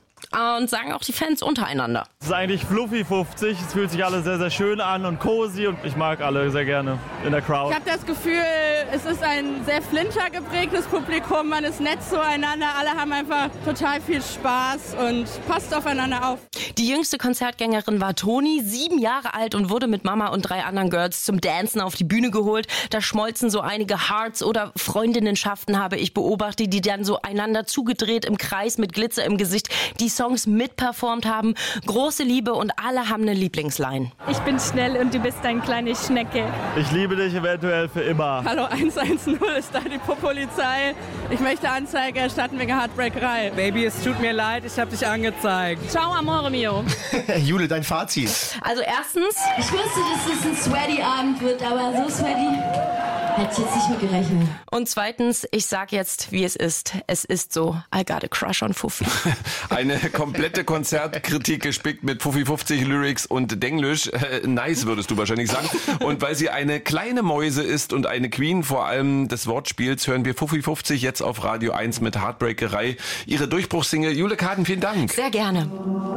Und sagen auch die Fans untereinander. Es ist eigentlich Fluffy 50. Es fühlt sich alles sehr, sehr schön an und cozy und ich mag alle sehr gerne in der Crowd. Ich habe das Gefühl, es ist ein sehr flintergeprägtes Publikum. Man ist nett zueinander. Alle haben einfach total viel Spaß und passt aufeinander auf. Die jüngste Konzertgängerin war Toni, 7 Jahre alt und wurde mit Mama und 3 anderen Girls zum Dancen auf die Bühne geholt. Da schmolzen so einige Hearts oder Freundinnenschaften, habe ich beobachtet, die dann so einander zugedreht im Kreis mit Glitzer im Gesicht die Songs mitperformt haben. Große Liebe und alle haben eine Lieblingsline. Ich bin schnell und du bist ein kleine Schnecke. Ich liebe dich eventuell für immer. Hallo 110 ist da die Polizei. Ich möchte Anzeige erstatten wegen Heartbreakerei. Baby, es tut mir leid, ich habe dich angezeigt. Ciao, amore mio. Jule, dein Fazit. Also erstens, ich wusste, dass es ein sweaty Abend wird, aber so sweaty hätte ich jetzt nicht mit gerechnet. Und zweitens, ich sag jetzt, wie es ist. Es ist so. I got a crush on Fuffi. Eine komplette Konzertkritik gespickt mit Fuffi 50 Lyrics und Denglisch. Nice, würdest du wahrscheinlich sagen. Und weil sie eine kleine Mäuse ist und eine Queen vor allem des Wortspiels, hören wir Fuffi 50 jetzt auf Radio 1 mit Heartbreakerei. Ihre Durchbruchssingle. Jule Kaden, vielen Dank. Sehr gerne.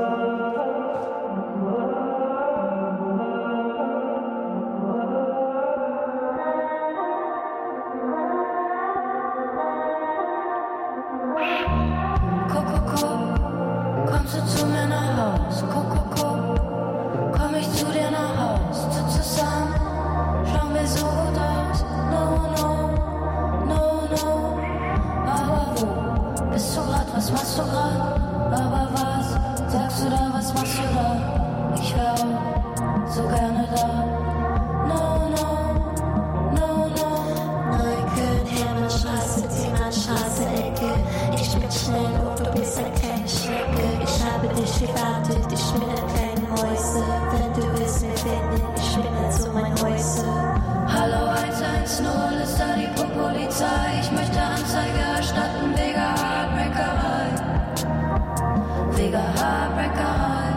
Kommst du zu mir nach Haus? Komm ich zu dir nach Haus? Zusammen schauen wir so gut aus. No. Aber wo bist du grad? Was machst du grad? Aber was sagst du da? Was gewartet, ich bin ein kleiner Mäuse. Wenn du willst mir finden, ich bin also mein Häuse. Hallo 110, ist da die Polizei? Ich möchte Anzeige erstatten wegen Heartbreakerei. Wegen Heartbreakerei.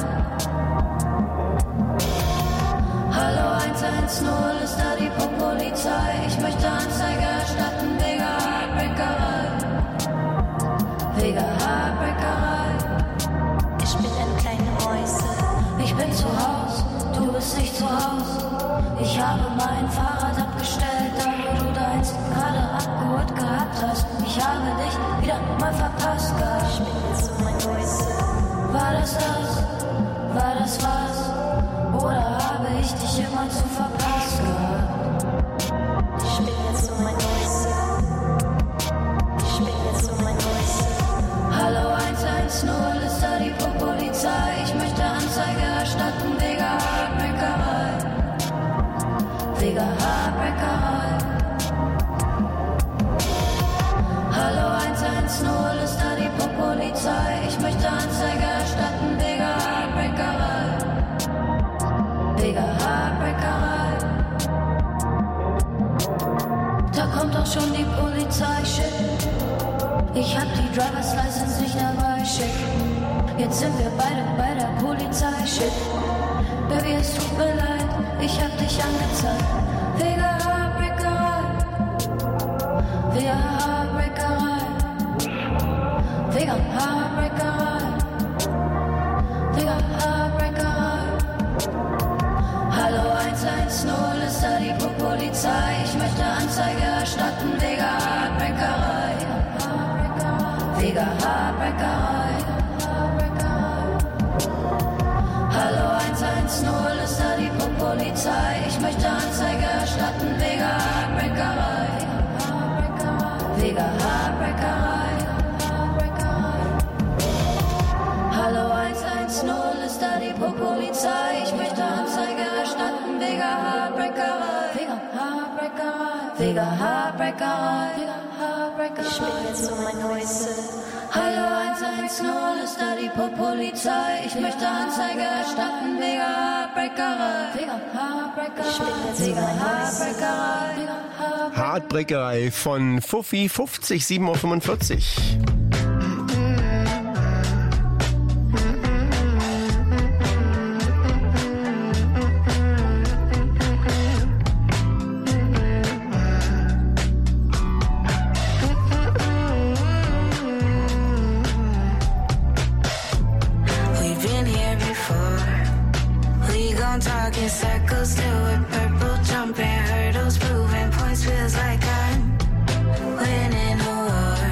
Hallo 110, ist da die Polizei? Ich möchte Anzeige erstatten wegen Heartbreakerei. Wegen Heartbreakerei. Ich bin ein kleiner Mäuse. Ich bin zu Haus, du bist nicht zu Haus. Ich habe mein Fahrrad abgestellt, da wo du deins gerade abgeholt gehabt hast. Ich habe dich wieder mal verpasst gehabt. Ich bin jetzt so mein Mäuse. War das das? War das was? Oder habe ich dich immer zu verpasst gehabt? Ich bin jetzt so mein Mäuse. Ich bin jetzt so mein Mäuse. Hallo 110, ist da die Polizei? Ich möchte Anzeige erstatten wegen Heartbreakerei. Wegen Heartbreakerei. Hallo 110, ist da die Polizei? Ich möchte Anzeige erstatten wegen Heartbreakerei. Wegen Heartbreakerei. Da kommt auch schon die Polizei, shit. Ich hab die Driver's License nicht dabei, shit. Jetzt sind wir beide bei der Polizei, shit. Baby, es tut mir leid, ich hab dich angezeigt. Wegen Heartbreakerei. Wegen Heartbreakerei. Wegen Heartbreakerei. Wegen Heartbreakerei. Hallo 110, ist da die Polizei? Ich möchte Anzeige erstatten wegen Heartbreakerei. Wegen Heartbreakerei. Hallo 110, ist da die Polizei? Ich möchte Anzeige erstatten wegen Heartbreakerei. Wegen Heartbreakerei. Hallo 110, ist da die Polizei? Ich möchte Anzeige erstatten wegen Heartbreakerei. Wegen Heartbreakerei. Wegen Heartbreakerei. Ich bin jetzt so mein Häuse. Hallo 110, ist da die Polizei? Ich möchte Anzeige erstatten wegen Heartbreakerei. Wegen Heartbreakerei. Ich bin jetzt so mein Häuse. Heartbreakerei von Fuffi, 50, 7:45 Uhr. Circles still with purple jumping hurdles, proving points feels like I'm winning a war,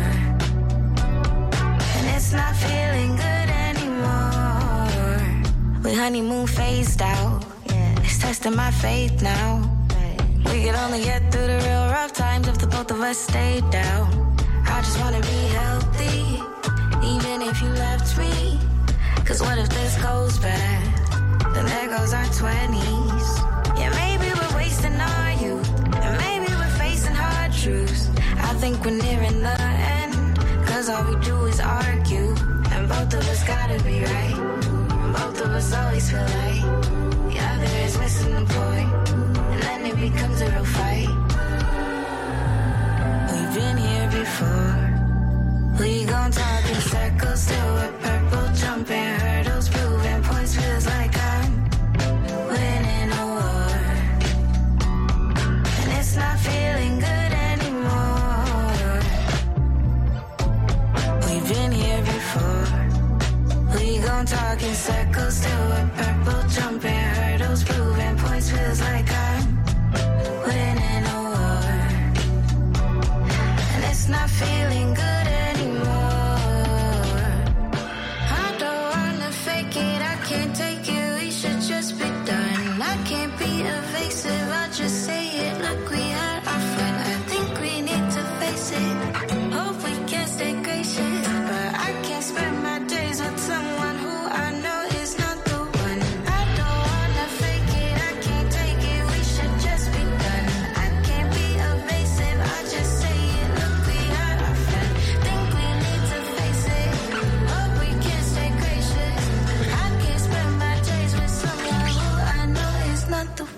and it's not feeling good anymore. We honeymoon phased out, it's testing my faith now. We could only get through the real rough times if the both of us stayed down. I just wanna be healthy, even if you left me. 'Cause what if this goes bad? Then there goes our 20s. Yeah, maybe we're wasting our youth, and maybe we're facing hard truths. I think we're nearing the end, 'cause all we do is argue, and both of us gotta be right, and both of us always feel like the other is missing the point, and then it becomes a real fight. We've been here before. We gon' talk in circles till we're purple, jumping hurdles, proving points feels like I'm winning a war, and it's not feeling good anymore. We've been here before. We gon' talk in circles till we're purple, jumping hurdles, proving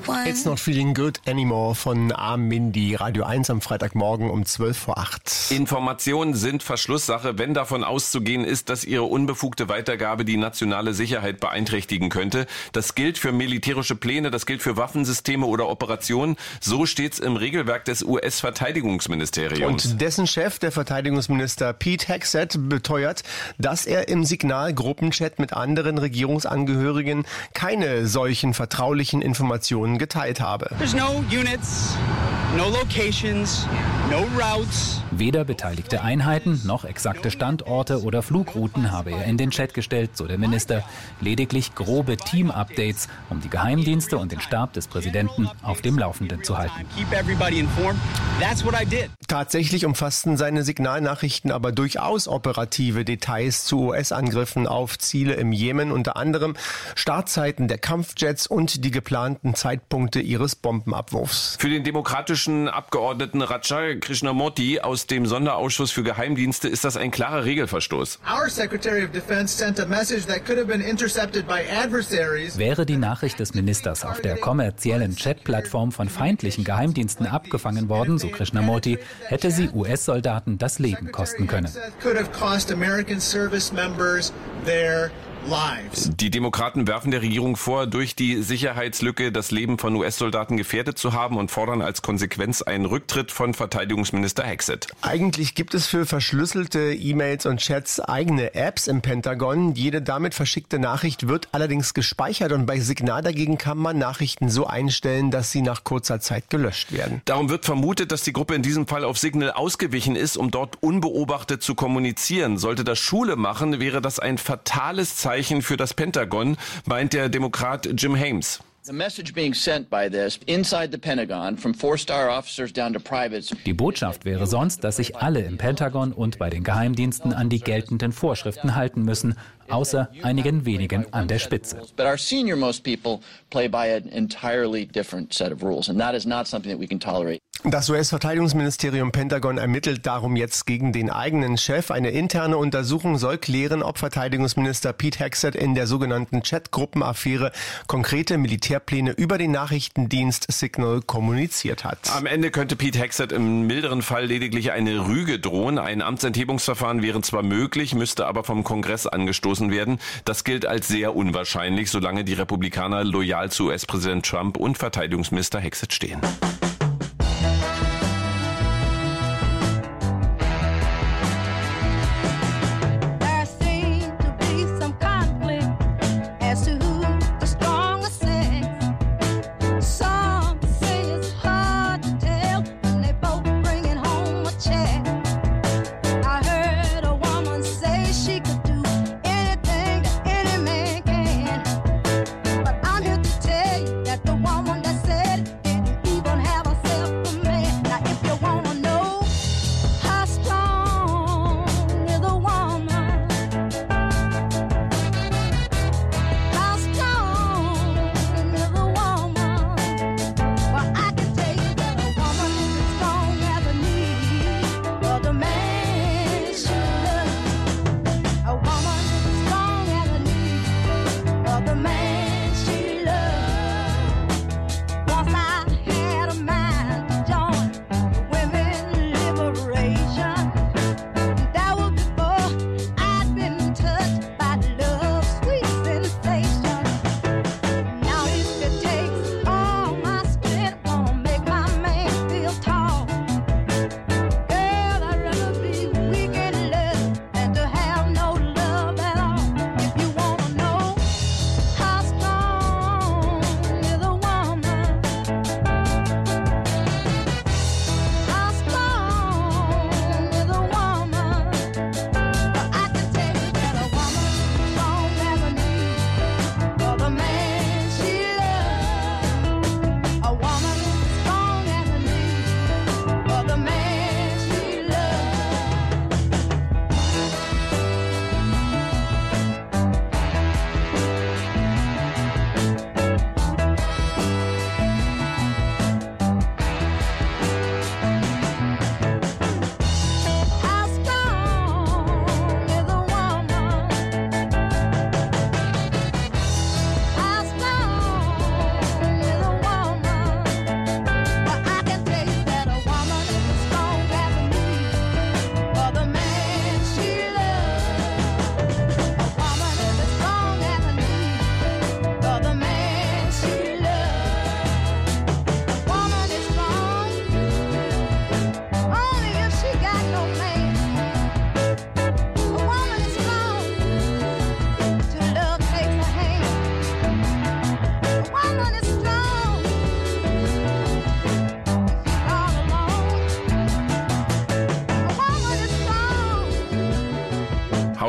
one. It's not feeling good anymore von Mindy. Radio 1 am Freitagmorgen um 12:08. Informationen sind Verschlusssache, wenn davon auszugehen ist, dass ihre unbefugte Weitergabe die nationale Sicherheit beeinträchtigen könnte. Das gilt für militärische Pläne, das gilt für Waffensysteme oder Operationen. So steht's im Regelwerk des US-Verteidigungsministeriums. Und dessen Chef, der Verteidigungsminister Pete Hegseth, beteuert, dass er im Signalgruppenchat mit anderen Regierungsangehörigen keine solchen vertraulichen Informationen geteilt habe. There's no units, no locations, no routes. Weder beteiligte Einheiten noch exakte Standorte oder Flugrouten habe er in den Chat gestellt, so der Minister. Lediglich grobe Team-Updates, um die Geheimdienste und den Stab des Präsidenten auf dem Laufenden zu halten. Keep everybody informed. That's what I did. Tatsächlich umfassten seine Signalnachrichten aber durchaus operative Details zu US-Angriffen auf Ziele im Jemen, unter anderem Startzeiten der Kampfjets und die geplanten Zeitpunkte ihres Bombenabwurfs. Für den demokratischen Abgeordneten Raja Krishnamurti aus dem Sonderausschuss für Geheimdienste ist das ein klarer Regelverstoß. Wäre die Nachricht des Ministers auf der kommerziellen Chat-Plattform von feindlichen Geheimdiensten abgefangen worden, so Krishnamurti, hätte sie US-Soldaten das Leben kosten können. Die Demokraten werfen der Regierung vor, durch die Sicherheitslücke das Leben von US-Soldaten gefährdet zu haben und fordern als Konsequenz einen Rücktritt von Verteidigungsminister Hegseth. Eigentlich gibt es für verschlüsselte E-Mails und Chats eigene Apps im Pentagon. Jede damit verschickte Nachricht wird allerdings gespeichert und bei Signal dagegen kann man Nachrichten so einstellen, dass sie nach kurzer Zeit gelöscht werden. Darum wird vermutet, dass die Gruppe in diesem Fall auf Signal ausgewichen ist, um dort unbeobachtet zu kommunizieren. Sollte das Schule machen, wäre das ein fatales Zeichen für das Pentagon, meint der Demokrat Jim Hames. Die Botschaft wäre sonst, dass sich alle im Pentagon und bei den Geheimdiensten an die geltenden Vorschriften halten müssen, außer einigen wenigen an der Spitze. Das US-Verteidigungsministerium Pentagon ermittelt darum jetzt gegen den eigenen Chef. Eine interne Untersuchung soll klären, ob Verteidigungsminister Pete Hegseth in der sogenannten Chat-Gruppenaffäre konkrete Militärpläne über den Nachrichtendienst Signal kommuniziert hat. Am Ende könnte Pete Hegseth im milderen Fall lediglich eine Rüge drohen. Ein Amtsenthebungsverfahren wäre zwar möglich, müsste aber vom Kongress angestoßen werden. Das gilt als sehr unwahrscheinlich, solange die Republikaner loyal zu US-Präsident Trump und Verteidigungsminister Hegseth stehen.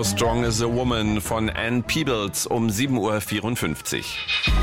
How Strong is a Woman von Ann Peebles um 7.54 Uhr.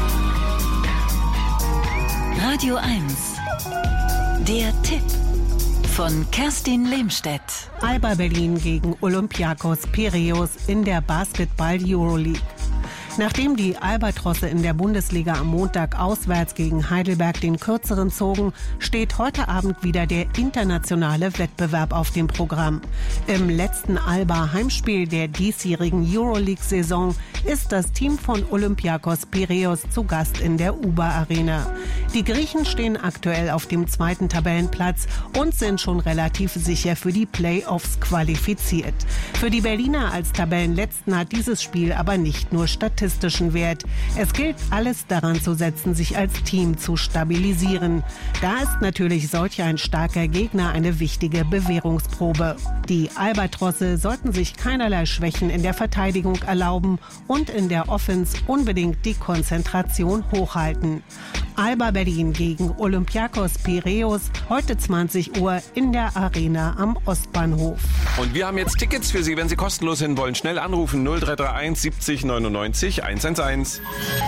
Radio 1. Der Tipp von Kerstin Lehmstedt. Alba Berlin gegen Olympiakos Piräus in der Basketball-Euroleague. Nachdem die Albatrosse in der Bundesliga am Montag auswärts gegen Heidelberg den Kürzeren zogen, steht heute Abend wieder der internationale Wettbewerb auf dem Programm. Im letzten Alba-Heimspiel der diesjährigen Euroleague-Saison ist das Team von Olympiakos Piräus zu Gast in der UBA-Arena. Die Griechen stehen aktuell auf dem 2. Tabellenplatz und sind schon relativ sicher für die Playoffs qualifiziert. Für die Berliner als Tabellenletzten hat dieses Spiel aber nicht nur statistischen Wert. Es gilt, alles daran zu setzen, sich als Team zu stabilisieren. Da ist natürlich solch ein starker Gegner eine wichtige Bewährungsprobe. Die Albatrosse sollten sich keinerlei Schwächen in der Verteidigung erlauben und in der Offense unbedingt die Konzentration hochhalten. Alba Berlin gegen Olympiakos Piräus, heute 20 Uhr in der Arena am Ostbahnhof. Und wir haben jetzt Tickets für Sie, wenn Sie kostenlos hin wollen. Schnell anrufen 0331 70 99 111.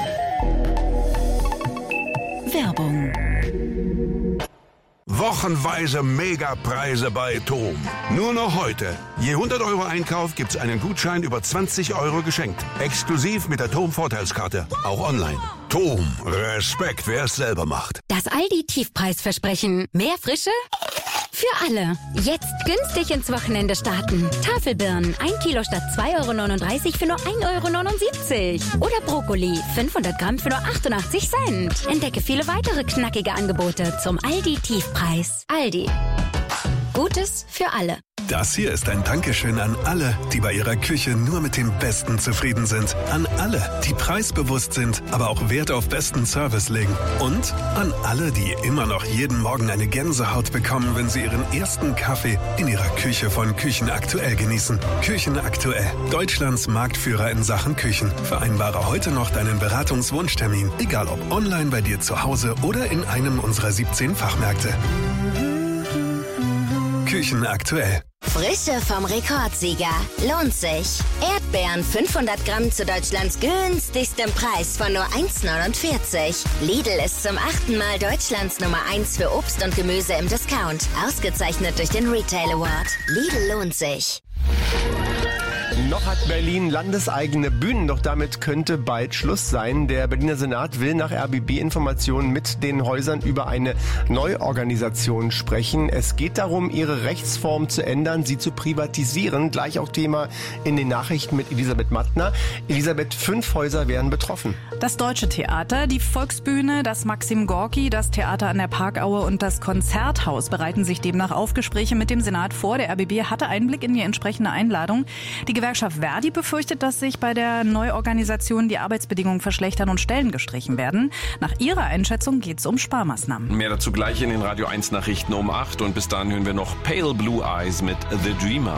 Werbung. Wochenweise Megapreise bei TOM. Nur noch heute. Je 100 € Einkauf gibt's einen Gutschein über 20 € geschenkt. Exklusiv mit der TOM-Vorteilskarte. Auch online. TOM. Respekt, wer es selber macht. Das Aldi-Tiefpreisversprechen. Mehr Frische? Für alle. Jetzt günstig ins Wochenende starten. Tafelbirnen 1 Kilo statt 2,39 € für nur 1,79 €. Oder Brokkoli 500 Gramm für nur 88 Cent. Entdecke viele weitere knackige Angebote zum Aldi-Tiefpreis. Aldi. Gutes für alle. Das hier ist ein Dankeschön an alle, die bei ihrer Küche nur mit dem Besten zufrieden sind. An alle, die preisbewusst sind, aber auch Wert auf besten Service legen. Und an alle, die immer noch jeden Morgen eine Gänsehaut bekommen, wenn sie ihren ersten Kaffee in ihrer Küche von Küchenaktuell genießen. Küchenaktuell, Deutschlands Marktführer in Sachen Küchen. Vereinbare heute noch deinen Beratungswunschtermin, egal ob online bei dir zu Hause oder in einem unserer 17 Fachmärkte. Küchenaktuell. Frische vom Rekordsieger. Lohnt sich. Erdbeeren 500 Gramm zu Deutschlands günstigstem Preis von nur 1,49 €. Lidl ist zum 8. Mal Deutschlands Nummer 1 für Obst und Gemüse im Discount. Ausgezeichnet durch den Retail Award. Lidl lohnt sich. Noch hat Berlin landeseigene Bühnen, doch damit könnte bald Schluss sein. Der Berliner Senat will nach RBB-Informationen mit den Häusern über eine Neuorganisation sprechen. Es geht darum, ihre Rechtsform zu ändern, sie zu privatisieren. Gleich auch Thema in den Nachrichten mit Elisabeth Mattner. Elisabeth, 5 Häuser wären betroffen. Das Deutsche Theater, die Volksbühne, das Maxim Gorki, das Theater an der Parkaue und das Konzerthaus bereiten sich demnach auf Gespräche mit dem Senat vor. Der RBB hatte Einblick in die entsprechende Einladung. Die Gewerkschaft Verdi befürchtet, dass sich bei der Neuorganisation die Arbeitsbedingungen verschlechtern und Stellen gestrichen werden. Nach ihrer Einschätzung geht es um Sparmaßnahmen. Mehr dazu gleich in den Radio 1 Nachrichten um 8 und bis dahin hören wir noch Pale Blue Eyes mit The Dreamer.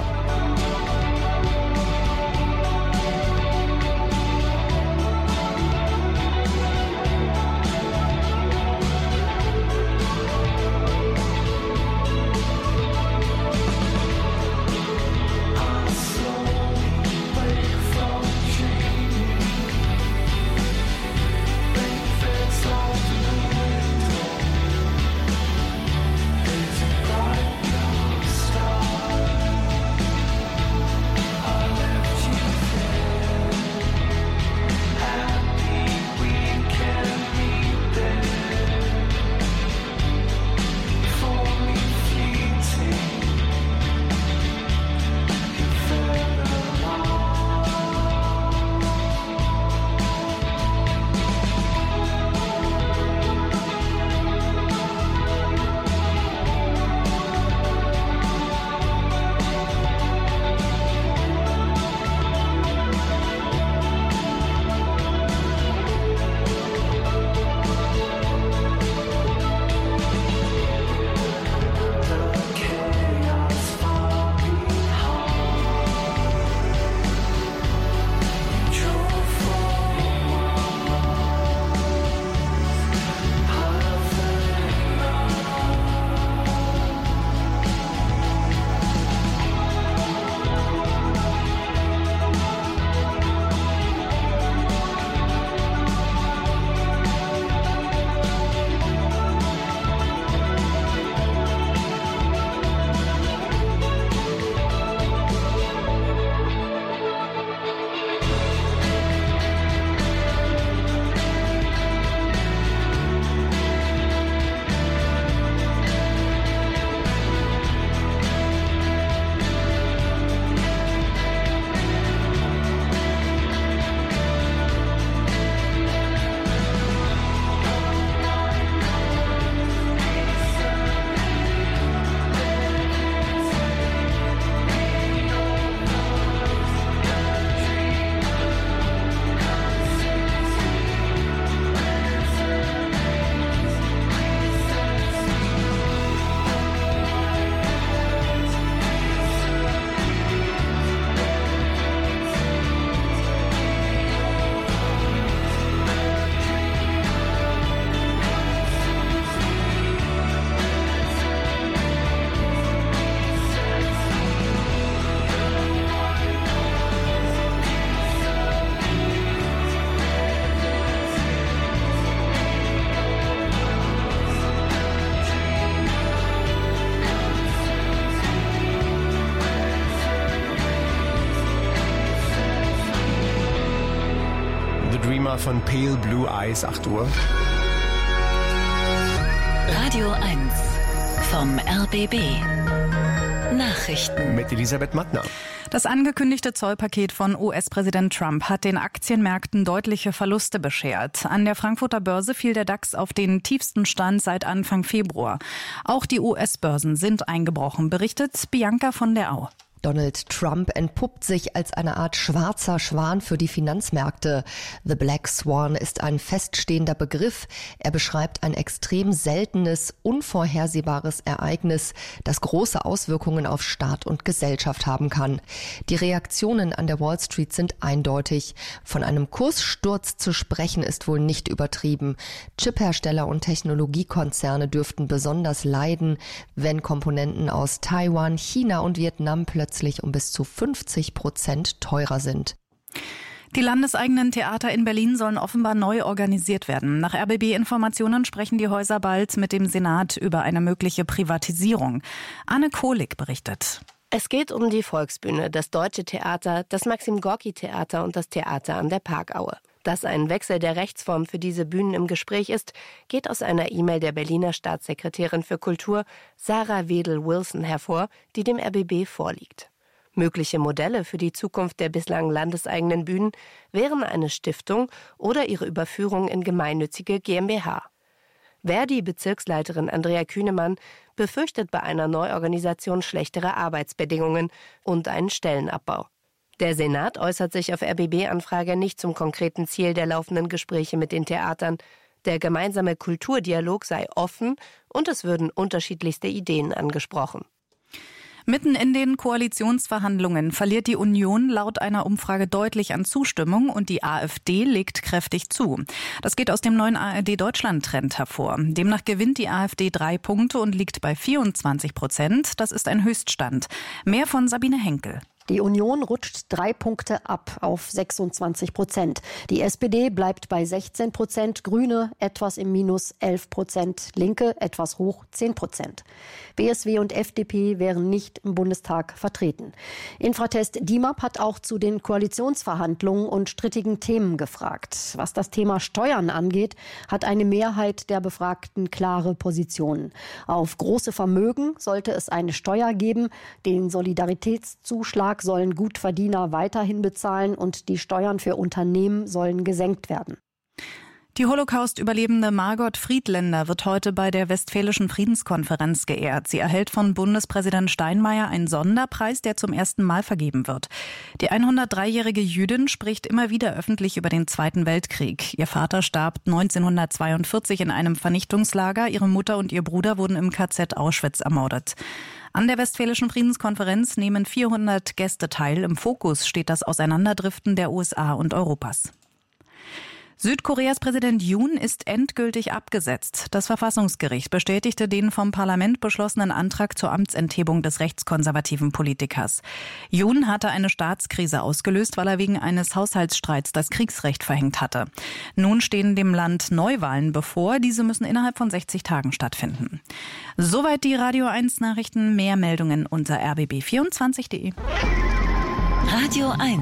Thema von Pale Blue Eyes, 8 Uhr. Radio 1 vom RBB. Nachrichten mit Elisabeth Mattner. Das angekündigte Zollpaket von US-Präsident Trump hat den Aktienmärkten deutliche Verluste beschert. An der Frankfurter Börse fiel der DAX auf den tiefsten Stand seit Anfang Februar. Auch die US-Börsen sind eingebrochen, berichtet Bianca von der Au. Donald Trump entpuppt sich als eine Art schwarzer Schwan für die Finanzmärkte. The Black Swan ist ein feststehender Begriff. Er beschreibt ein extrem seltenes, unvorhersehbares Ereignis, das große Auswirkungen auf Staat und Gesellschaft haben kann. Die Reaktionen an der Wall Street sind eindeutig. Von einem Kurssturz zu sprechen ist wohl nicht übertrieben. Chiphersteller und Technologiekonzerne dürften besonders leiden, wenn Komponenten aus Taiwan, China und Vietnam plötzlich um bis zu 50% teurer sind. Die landeseigenen Theater in Berlin sollen offenbar neu organisiert werden. Nach RBB-Informationen sprechen die Häuser bald mit dem Senat über eine mögliche Privatisierung. Anne Kohlig berichtet. Es geht um die Volksbühne, das Deutsche Theater, das Maxim-Gorki-Theater und das Theater an der Parkaue. Dass ein Wechsel der Rechtsform für diese Bühnen im Gespräch ist, geht aus einer E-Mail der Berliner Staatssekretärin für Kultur, Sarah Wedel-Wilson, hervor, die dem RBB vorliegt. Mögliche Modelle für die Zukunft der bislang landeseigenen Bühnen wären eine Stiftung oder ihre Überführung in gemeinnützige GmbH. Verdi-Bezirksleiterin Andrea Kühnemann befürchtet bei einer Neuorganisation schlechtere Arbeitsbedingungen und einen Stellenabbau. Der Senat äußert sich auf RBB-Anfrage nicht zum konkreten Ziel der laufenden Gespräche mit den Theatern. Der gemeinsame Kulturdialog sei offen und es würden unterschiedlichste Ideen angesprochen. Mitten in den Koalitionsverhandlungen verliert die Union laut einer Umfrage deutlich an Zustimmung und die AfD legt kräftig zu. Das geht aus dem neuen ARD-Deutschland-Trend hervor. Demnach gewinnt die AfD 3 Punkte und liegt bei 24%. Das ist ein Höchststand. Mehr von Sabine Henkel. Die Union rutscht 3 Punkte ab auf 26%. Die SPD bleibt bei 16%, Grüne etwas im Minus 11%, Linke etwas hoch 10%. BSW und FDP wären nicht im Bundestag vertreten. Infratest DIMAP hat auch zu den Koalitionsverhandlungen und strittigen Themen gefragt. Was das Thema Steuern angeht, hat eine Mehrheit der Befragten klare Positionen. Auf große Vermögen sollte es eine Steuer geben, den Solidaritätszuschlag sollen Gutverdiener weiterhin bezahlen und die Steuern für Unternehmen sollen gesenkt werden. Die Holocaust-Überlebende Margot Friedländer wird heute bei der Westfälischen Friedenskonferenz geehrt. Sie erhält von Bundespräsident Steinmeier einen Sonderpreis, der zum ersten Mal vergeben wird. Die 103-jährige Jüdin spricht immer wieder öffentlich über den Zweiten Weltkrieg. Ihr Vater starb 1942 in einem Vernichtungslager. Ihre Mutter und ihr Bruder wurden im KZ Auschwitz ermordet. An der Westfälischen Friedenskonferenz nehmen 400 Gäste teil. Im Fokus steht das Auseinanderdriften der USA und Europas. Südkoreas Präsident Yoon ist endgültig abgesetzt. Das Verfassungsgericht bestätigte den vom Parlament beschlossenen Antrag zur Amtsenthebung des rechtskonservativen Politikers. Yoon hatte eine Staatskrise ausgelöst, weil er wegen eines Haushaltsstreits das Kriegsrecht verhängt hatte. Nun stehen dem Land Neuwahlen bevor. Diese müssen innerhalb von 60 Tagen stattfinden. Soweit die Radio 1 Nachrichten. Mehr Meldungen unter rbb24.de. Radio 1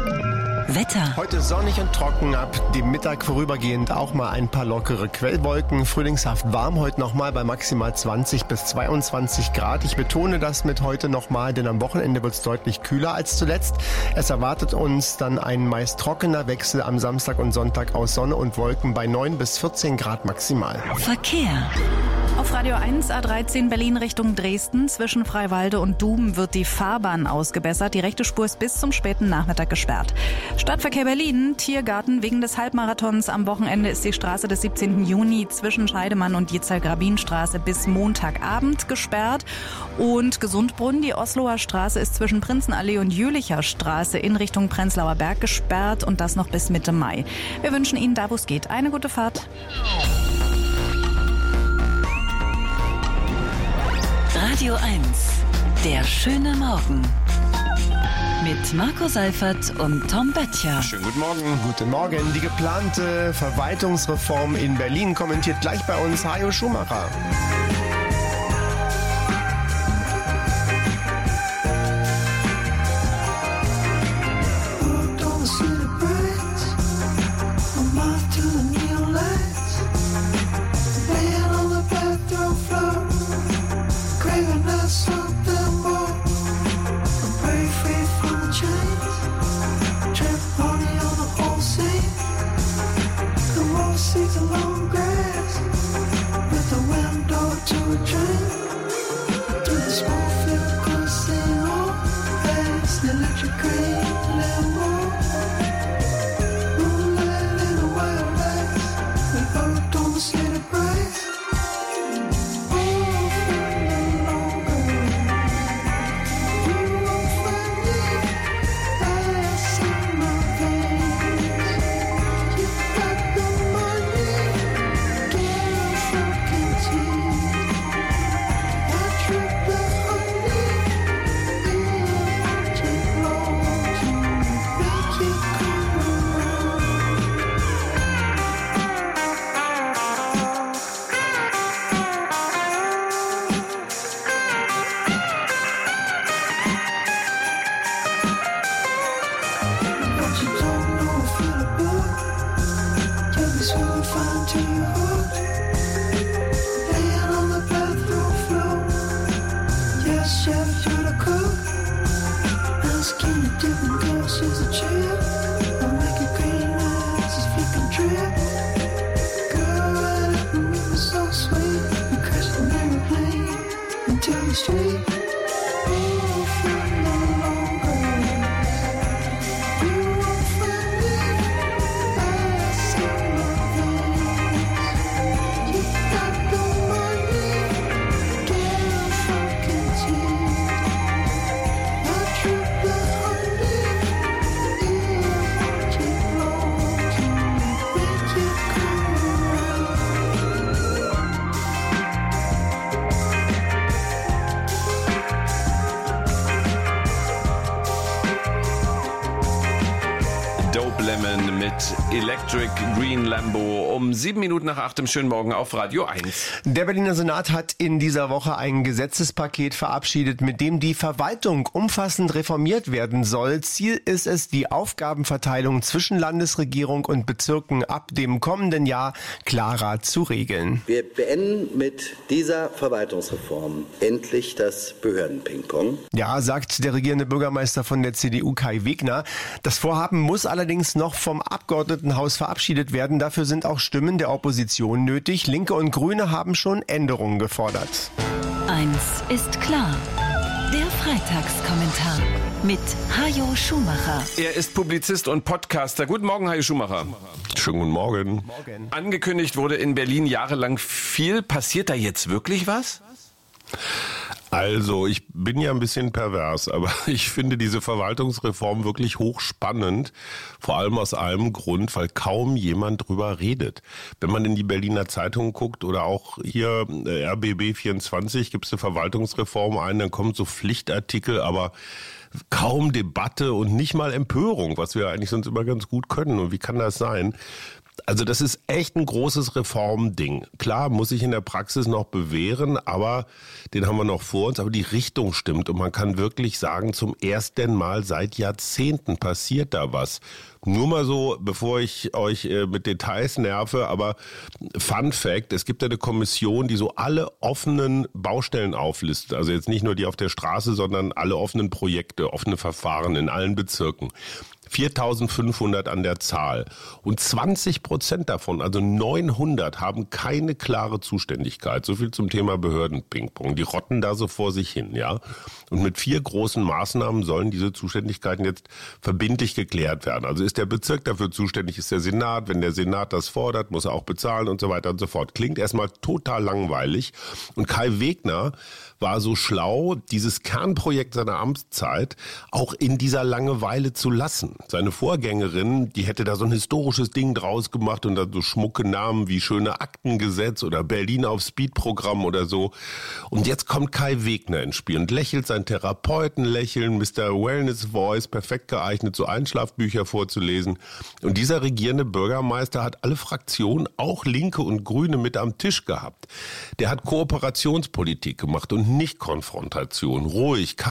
Wetter. Heute sonnig und trocken, ab dem Mittag vorübergehend auch mal ein paar lockere Quellwolken. Frühlingshaft warm heute nochmal bei maximal 20 bis 22 Grad. Ich betone das mit heute nochmal, denn am Wochenende wird es deutlich kühler als zuletzt. Es erwartet uns dann ein meist trockener Wechsel am Samstag und Sonntag aus Sonne und Wolken bei 9 bis 14 Grad maximal. Verkehr. Auf Radio 1 A13 Berlin Richtung Dresden zwischen Freiwalde und Dum wird die Fahrbahn ausgebessert. Die rechte Spur ist bis zum späten Nachmittag gesperrt. Stadtverkehr Berlin, Tiergarten wegen des Halbmarathons. Am Wochenende ist die Straße des 17. Juni zwischen Scheidemann und Jitzal-Grabin-Straße bis Montagabend gesperrt. Und Gesundbrunn, die Osloer Straße ist zwischen Prinzenallee und Jülicher Straße in Richtung Prenzlauer Berg gesperrt und das noch bis Mitte Mai. Wir wünschen Ihnen da, wo es geht, eine gute Fahrt. Radio 1, der schöne Morgen. Mit Marco Seifert und Tom Böttcher. Schönen guten Morgen. Guten Morgen. Die geplante Verwaltungsreform in Berlin kommentiert gleich bei uns Hajo Schumacher. Lemon mit Electric Green Lambo um 7 Minuten nach 8 im schönen Morgen auf Radio 1. Der Berliner Senat hat in dieser Woche ein Gesetzespaket verabschiedet, mit dem die Verwaltung umfassend reformiert werden soll. Ziel ist es, die Aufgabenverteilung zwischen Landesregierung und Bezirken ab dem kommenden Jahr klarer zu regeln. Wir beenden mit dieser Verwaltungsreform endlich das Behördenpingpong. Ja, sagt der regierende Bürgermeister von der CDU Kai Wegner. Das Vorhaben muss allerdings noch vom Abgeordnetenhaus verabschiedet werden. Dafür sind auch Stimmen der Opposition nötig. Linke und Grüne haben schon Änderungen gefordert. Eins ist klar. Der Freitagskommentar mit Hajo Schumacher. Er ist Publizist und Podcaster. Guten Morgen, Hajo Schumacher. Schönen guten Morgen. Angekündigt wurde in Berlin jahrelang viel. Passiert da jetzt wirklich was? Also, ich bin ja ein bisschen pervers, aber ich finde diese Verwaltungsreform wirklich hochspannend. Vor allem aus einem Grund, weil kaum jemand drüber redet. Wenn man in die Berliner Zeitung guckt oder auch hier RBB24 gibt es eine Verwaltungsreform ein, dann kommen so Pflichtartikel, aber kaum Debatte und nicht mal Empörung, was wir eigentlich sonst immer ganz gut können. Und wie kann das sein? Also das ist echt ein großes Reformding. Klar, muss sich in der Praxis noch bewähren, aber den haben wir noch vor uns. Aber die Richtung stimmt und man kann wirklich sagen, zum ersten Mal seit Jahrzehnten passiert da was. Nur mal so, bevor ich euch mit Details nerve, aber Fun Fact, es gibt ja eine Kommission, die so alle offenen Baustellen auflistet. Also jetzt nicht nur die auf der Straße, sondern alle offenen Projekte, offene Verfahren in allen Bezirken. 4.500 an der Zahl. Und 20% davon, also 900, haben keine klare Zuständigkeit. So viel zum Thema Behördenpingpong. Die rotten da so vor sich hin, ja. Und mit 4 großen Maßnahmen sollen diese Zuständigkeiten jetzt verbindlich geklärt werden. Also ist der Bezirk dafür zuständig, ist der Senat. Wenn der Senat das fordert, muss er auch bezahlen und so weiter und so fort. Klingt erstmal total langweilig. Und Kai Wegner war so schlau, dieses Kernprojekt seiner Amtszeit auch in dieser Langeweile zu lassen. Seine Vorgängerin, die hätte da so ein historisches Ding draus gemacht und dann so schmucke Namen wie Schöne Aktengesetz oder Berlin auf Speed-Programm oder so. Und jetzt kommt Kai Wegner ins Spiel und lächelt sein Therapeutenlächeln, Mr. Wellness Voice, perfekt geeignet, so Einschlafbücher vorzulesen. Und dieser regierende Bürgermeister hat alle Fraktionen, auch Linke und Grüne, mit am Tisch gehabt. Der hat Kooperationspolitik gemacht und nicht Konfrontation. Ruhig,